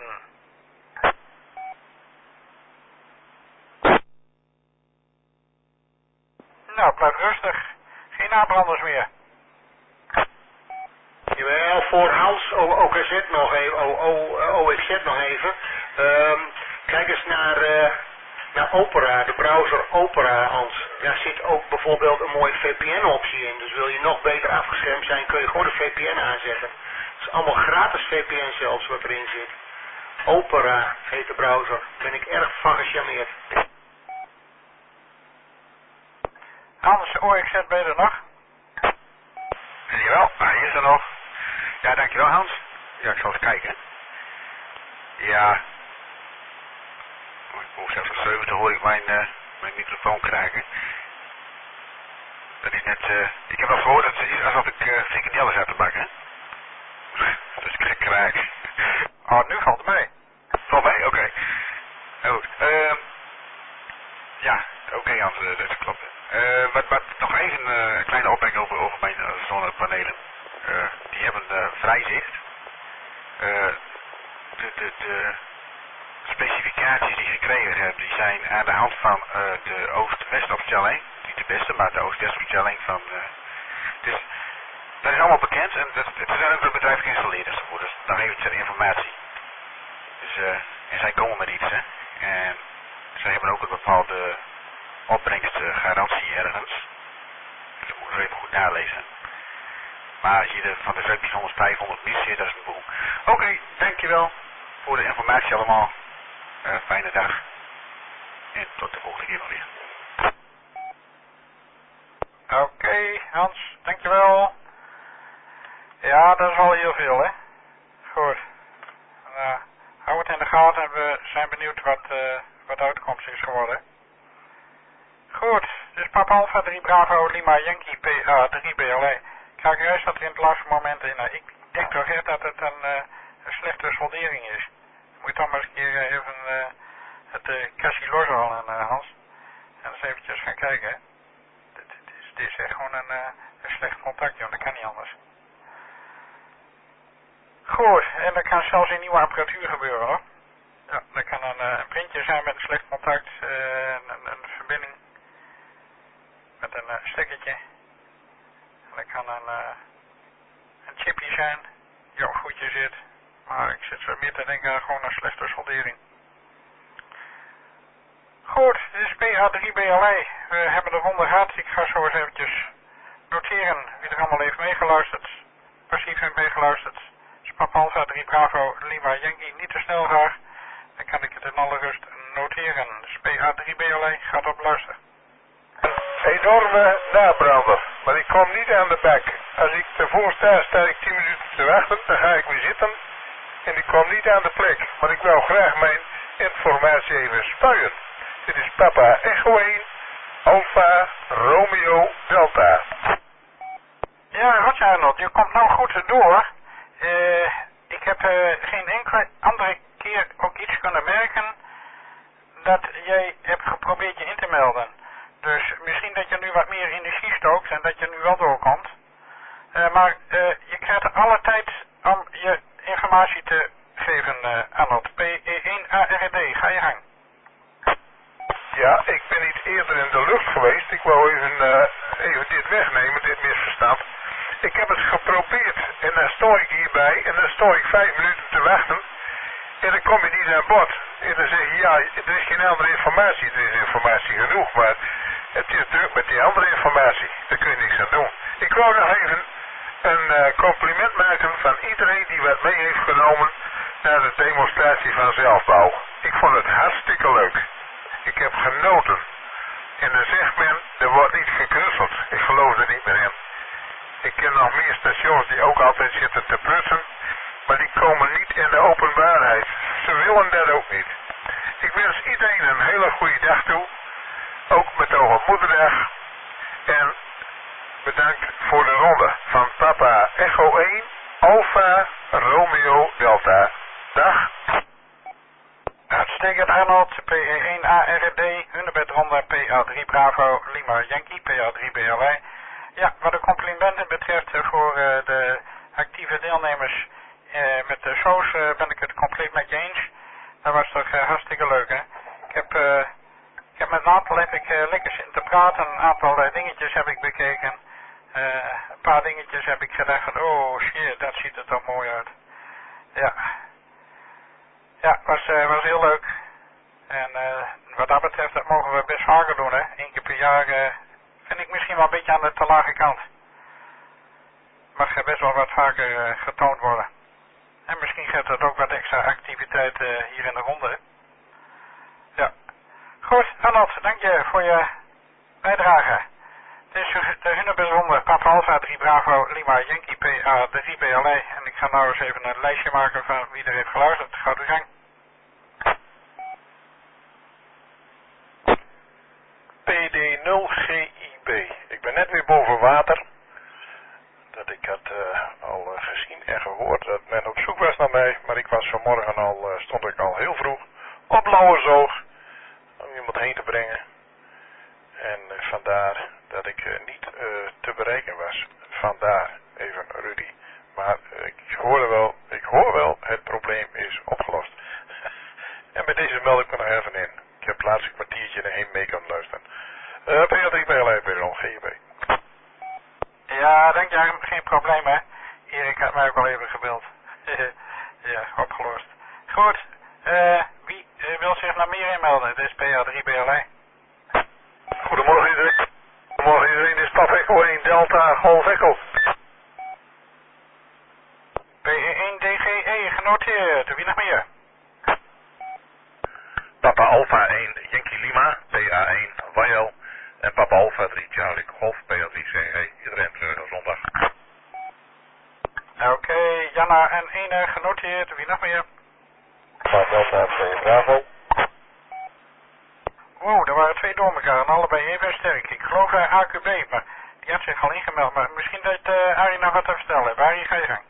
Nou, blijf rustig. Geen aanbranders meer. Jawel, voor Hans, O K Z nog even, O X Z nog even. Um, kijk eens naar, uh, naar Opera, de browser Opera, Hans. Daar zit ook bijvoorbeeld een mooie V P N-optie in. Dus wil je nog beter afgeschermd zijn, kun je gewoon de V P N aanzetten. Het is allemaal gratis V P N zelfs wat erin zit. Opera heet de browser. Daar ben ik erg van gecharmeerd. Hans, O X Z, ben je er nog? Jawel, hij is er nog. Ja, dankjewel Hans. Ja, ik zal eens kijken. Ja. Om zelfs op zeventig hoor ik mijn, uh, mijn microfoon kraken. Dat is net, uh, ik heb wel gehoord dat het is alsof ik uh, frikandellen zat te bakken. Dat is gekraak. Oh, nu valt het mee. Valt mee? Oké. Okay. Goed. Uh, ja, oké okay, Hans, uh, dat klopt. Uh, wat, wat, nog even uh, een kleine opmerking over, over mijn uh, zonnepanelen. Uh, die hebben uh, vrij zicht. Uh, de, de, de specificaties die ik gekregen heb, die zijn aan de hand van uh, de Oost-West opstelling. Niet de beste, maar de Oost-West opstelling van... Uh, dus dat is allemaal bekend en dat, het is ook het bedrijf geïnstalleerd enzovoort. Dus nog even ter informatie. Dus, uh, en zij komen met iets, hè. En zij hebben ook een bepaalde opbrengstgarantie ergens. Ik moet het even goed nalezen. Maar als je de, van de zeventienhonderd, vijfhonderd mis zit, dat is een boel. Oké, okay, dankjewel voor de informatie allemaal. Uh, fijne dag. En tot de volgende keer nog weer. Oké, okay, Hans, dankjewel. Ja, dat is al heel veel, hè. Goed. Uh, hou het in de gaten en we zijn benieuwd wat, uh, wat de uitkomst is geworden. Goed, dus Papa Alpha drie Bravo Lima Yankee P A drie B L E. Krakerij staat er in het laatste moment in. Uh, ik denk toch echt dat het een, uh, een slechte soldering is. Moet je toch maar eens een keer uh, even uh, het uh, kassie loshalen, uh, Hans. En eens eventjes gaan kijken. Hè. Dit, dit, is, dit is echt gewoon een, uh, een slecht contact, joh. Dat kan niet anders. Goed, en dat kan zelfs in nieuwe apparatuur gebeuren, hoor. Ja, dat kan een, uh, een printje zijn met een slecht contact, uh, een, een verbinding met een uh, stekkertje. En dat kan een, uh, een chipje zijn die op goedje zit. Maar ik zit zo meer te denken aan gewoon een slechte soldering. Goed, dit is P A drie B L E. We hebben de ronde gehad. Ik ga zo eens eventjes noteren wie er allemaal heeft meegeluisterd. Passief heeft meegeluisterd. Dus Papa Alpha drie Bravo Lima Yankee, niet te snel graag. Dan kan ik het in alle rust noteren. Dus P A drie B L E gaat op luisteren. Een enorme nabrander, maar ik kom niet aan de bek. Als ik ervoor sta, sta ik tien minuten te wachten, dan ga ik weer zitten en ik kom niet aan de plek. Maar ik wil graag mijn informatie even spuien. Dit is Papa Echo één, Alpha Romeo Delta. Ja, Roger Arnold, je komt nou goed door. Uh, ik heb uh, geen enkele andere keer ook iets kunnen merken dat jij hebt geprobeerd je in te melden. Dus misschien dat je nu wat meer energie stookt en dat je nu wel doorkomt. Uh, maar uh, je krijgt er alle tijd om je informatie te geven, uh, Arnold. P E één A R D, ga je gang. Ja, ik ben iets eerder in de lucht geweest. Ik wou even, uh, even dit wegnemen, dit misverstand. Ik heb het geprobeerd en dan sta ik hierbij en dan sta ik vijf minuten te wachten. En dan kom je niet aan bod. En dan zeg je, ja, er is geen andere informatie. Er is informatie genoeg, maar het is druk met die andere informatie. Daar kun je niks aan doen. Ik wou nog even een uh, compliment maken van iedereen die wat mee heeft genomen naar de demonstratie van zelfbouw. Ik vond het hartstikke leuk. Ik heb genoten. En dan zegt men, er wordt niet geknutseld. Ik geloof er niet meer in. Ik ken nog meer stations die ook altijd zitten te prutsen, maar die komen niet in de openbaarheid. Ze willen dat ook niet. Ik wens iedereen een hele goede dag toe, ook met over moederdag. En bedankt voor de ronde van Papa Echo één, Alpha Romeo Delta. Dag. uitstekend Arnold, P E één A R D, Hunebed Ronda, P A drie Bravo, Lima Yankee, P A drie B L I. Ja, wat de complimenten betreft uh, voor uh, de actieve deelnemers uh, met de shows uh, ben ik het compleet met je eens. Dat was toch uh, hartstikke leuk, hè? Ik heb, uh, ik heb met een aantal heb ik uh, lekker zitten te praten, een aantal uh, dingetjes heb ik bekeken. Uh, een paar dingetjes heb ik gedacht van, oh shit, dat ziet er toch mooi uit. Ja. Ja, was, uh, was heel leuk. En uh, wat dat betreft, dat mogen we best vaker doen, hè. Eén keer per jaar uh, vind ik misschien wel een beetje aan de te lage kant. Mag er best wel wat vaker uh, getoond worden. En misschien geeft dat ook wat extra activiteit uh, hier in de ronde. Ja. Goed, Arnold, dank je voor je bijdrage. Dit is de Hunebed Papa Alpha drie Bravo Lima Yankee P A drie B L I. En ik ga nou eens even een lijstje maken van wie er heeft geluisterd. Gaat uw gang. P D nul G I B. Ik ben net weer boven water. Dat ik had uh, al uh, gezien en gehoord dat men op zoek was naar mij. Maar ik was vanmorgen al, uh, stond ik al heel vroeg op Lauwersoog om iemand heen te brengen. En uh, vandaar dat ik uh, niet uh, te bereiken was. Vandaar even Rudy. Maar uh, ik hoorde wel, ik hoor wel, het probleem is opgelost. En bij deze meld ik me nog even in. Ik heb het laatste kwartiertje erheen mee kunnen luisteren. Uh, P A drie B L I weer al, G I B. Ja, dank je, geen probleem hè. Erik had mij ook al even gebeld. Ja, opgelost. Goed, uh, wie uh, wil zich nog meer inmelden? Dit is P A drie B L I. Goedemorgen iedereen. Goedemorgen iedereen, dit is Papa Echo één Delta Golf Echo. P E één D G E genoteerd, wie nog meer? Papa Alpha één Yankee Lima, P A één Wajel en Papa Alpha drie Charlie Golf, P A drie C G. Iedereen uh, zondag. Oké, okay, Janna en Ene genoteerd, wie nog meer? Papa Delta twee Bravo. Wow, er waren twee door elkaar en allebei even sterk. Ik geloof uh, A Q B, maar die had zich al ingemeld. Maar misschien dat uh, Arie nog wat te vertellen heeft. Arie, ga je gang.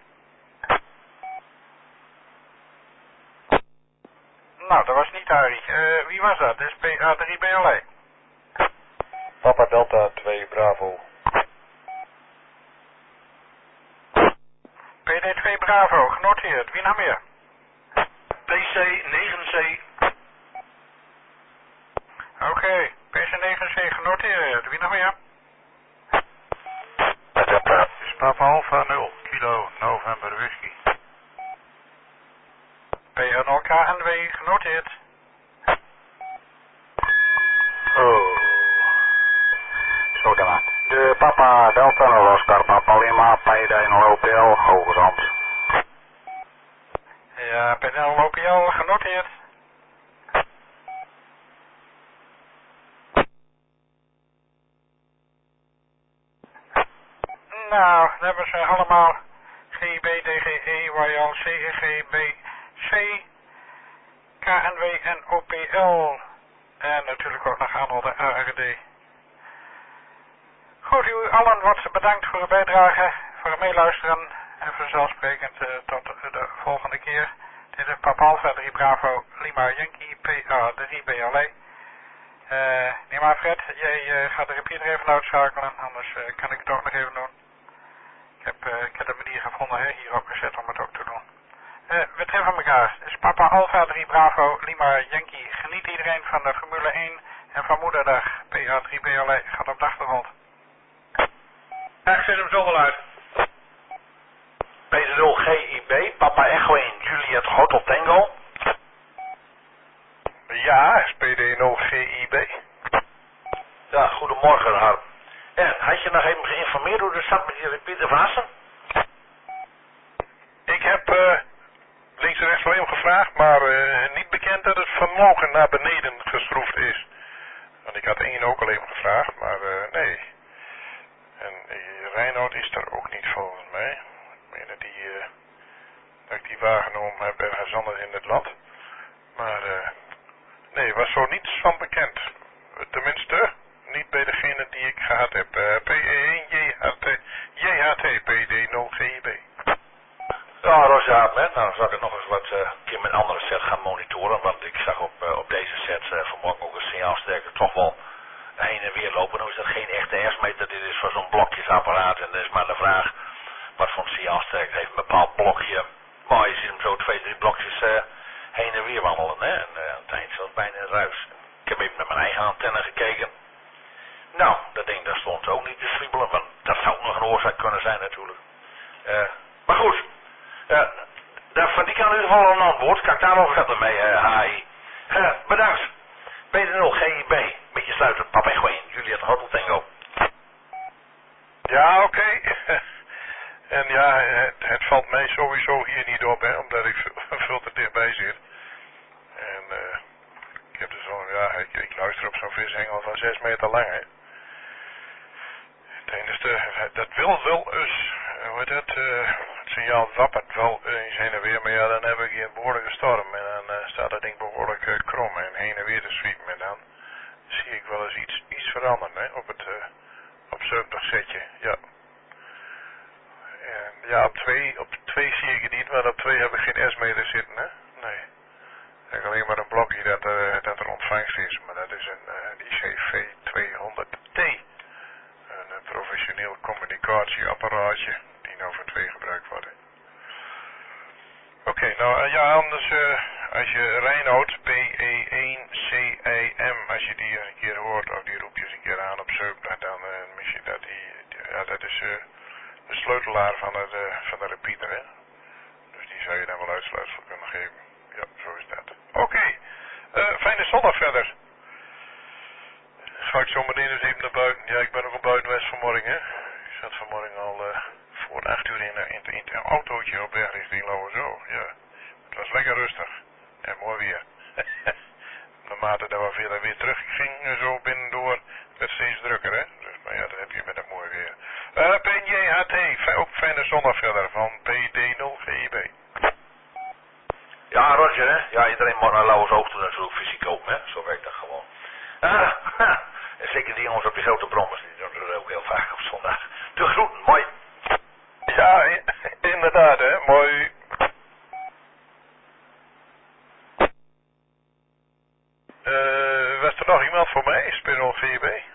Nou, dat was niet Arie. Uh, wie was dat? Dat is P A drie B L I. Papa Delta twee Bravo. P D twee Bravo, genoteerd. Wie nog meer? P C negen C. Oké, okay. P C negen C genoteerd. Wie nog meer? Dit is Papa Alpha nul Kilo November Whisky. P N L K N W genoteerd. Oh. Zo dan. De Papa Delta nul Oscar Papa Lima P D nul O P L Hogerand. Ja, P D nul O P L genoteerd. Nou, dan hebben ze allemaal G I B, D G E, Y L, C E G, B, C, K N W en O P L. En natuurlijk ook nog aan de A R D. Goed, u allen wat bedankt voor uw bijdrage, voor het meeluisteren. En vanzelfsprekend uh, tot de volgende keer. Dit is Papa Alpha drie Bravo Lima Yankee P A drie B L I. Uh, nee maar Fred, jij uh, gaat de repeater even uitschakelen, anders uh, kan ik het ook nog even doen. Ik heb, uh, ik heb een manier gevonden hè, hier op gezet om het ook te doen. Uh, we treffen elkaar. Dit is Papa Alpha drie Bravo Lima Yankee. Geniet iedereen van de Formule één en van Moederdag. P A drie B L I gaat op de achtergrond. Ja, ik zet hem zo wel uit. P D nul G I B Papa Echo één Juliet Hotel Tango. Ja, is P D nul G I B. Ja, goedemorgen Harm. En, had je nog even geïnformeerd hoe het zat met die repeater van Assen? Ik heb uh, links en rechts wel even gevraagd, maar uh, niet bekend dat het vermogen naar beneden geschroefd is. Want ik had één ook al even gevraagd, maar uh, nee. En uh, Reinoud is er ook niet volgens mij. Ik meen dat, die, uh, dat ik die waargenomen heb ergens anders in het land. Maar uh, nee, was zo niets van bekend. Tenminste, niet bij degene die ik gehad heb. Uh, P E één J H T, J H T P D nul G I B. Ja, Roger, hè? Nou zal ik het nog eens wat uh, keer met andere set gaan monitoren. Want ik zag op, uh, op deze set uh, vanmorgen ook een signaalsterker toch wel heen en weer lopen. Nou is dat geen echte hertzmeter, dit is voor zo'n blokjesapparaat. En dat is maar de vraag wat voor een signaalsterker heeft. Een bepaald blokje. Maar je ziet hem zo twee, drie blokjes uh, heen en weer wandelen. Hè? En uh, aan het eind zelfs bijna een ruis. Ik heb even met mijn eigen antenne gekeken. Nou, dat ding daar stond ook niet te zwiebelen. Want dat zou ook nog een oorzaak kunnen zijn natuurlijk. Uh, maar goed. Uh, daar van die kan in ieder geval een antwoord. Kan ik daar nog verder mee, uh, H I. Uh, bedankt. B nul G I B. Beetje sluiten. Papa Echo één. Juliet Hotel Tango. Ja, oké. Okay. En ja, het, het valt mij sowieso hier niet op, hè, omdat ik veel te dichtbij zit. En uh, ik heb dus zo'n, ja, ik, ik luister op zo'n vishengel van zes meter lang, hè. Het enige, dat wil wel eens, hoe heet het, uh, het signaal wappert wel eens heen en weer, maar ja, dan heb ik hier een behoorlijke storm en dan uh, staat dat ding behoorlijk uh, krom en heen en weer te zwiepen en dan zie ik wel eens iets, iets veranderen, hè, op het, uh, op zeventig setje, ja. En ja, op twee, op twee zie ik het niet, maar op twee heb ik geen S-meter zitten, hè, nee. Ik heb alleen maar een blokje dat, uh, dat er ontvangst is, maar dat is een uh, I C V tweehonderd T. Een uh, professioneel communicatieapparaatje die nou voor twee gebruikt wordt. Oké, okay, nou uh, ja, anders uh, als je Reinoud P E één C I M, als je die eens een keer hoort, of die roep je eens een keer aan op zeven, dan uh, mis je dat die, die ja, dat is uh, de sleutelaar van, het, uh, van de repeater, hè. Dus die zou je dan wel uitsluitsel kunnen geven. Ja, zo is dat. Oké, okay. uh, fijne zondag verder. Ga ik zo meteen eens even naar buiten. Ja, ik ben ook al buiten West vanmorgen, hè. Ik zat vanmorgen al uh, voor acht uur in, in, in het autootje op weg richting Lauwersoog. Ja, het was lekker rustig. En mooi weer. Naarmate dat we verder weer terug ging, zo binnendoor, werd het steeds drukker, hè. Dus, maar ja, dat heb je met een mooi weer. Uh, P J H T, ook fijne zondag verder van P D nul G I B. Ja, Roger, hè. Ja, iedereen moet naar Lauwersoog toe natuurlijk fysiek ook, hè. Zo werkt dat gewoon. Ah, ha. En zeker die jongens op die grote brommers, die doen er ook heel vaak op zondag. De groeten, mooi. Ja, inderdaad, hè. Mooi. Uh, was er nog iemand voor mij? Spinol G B?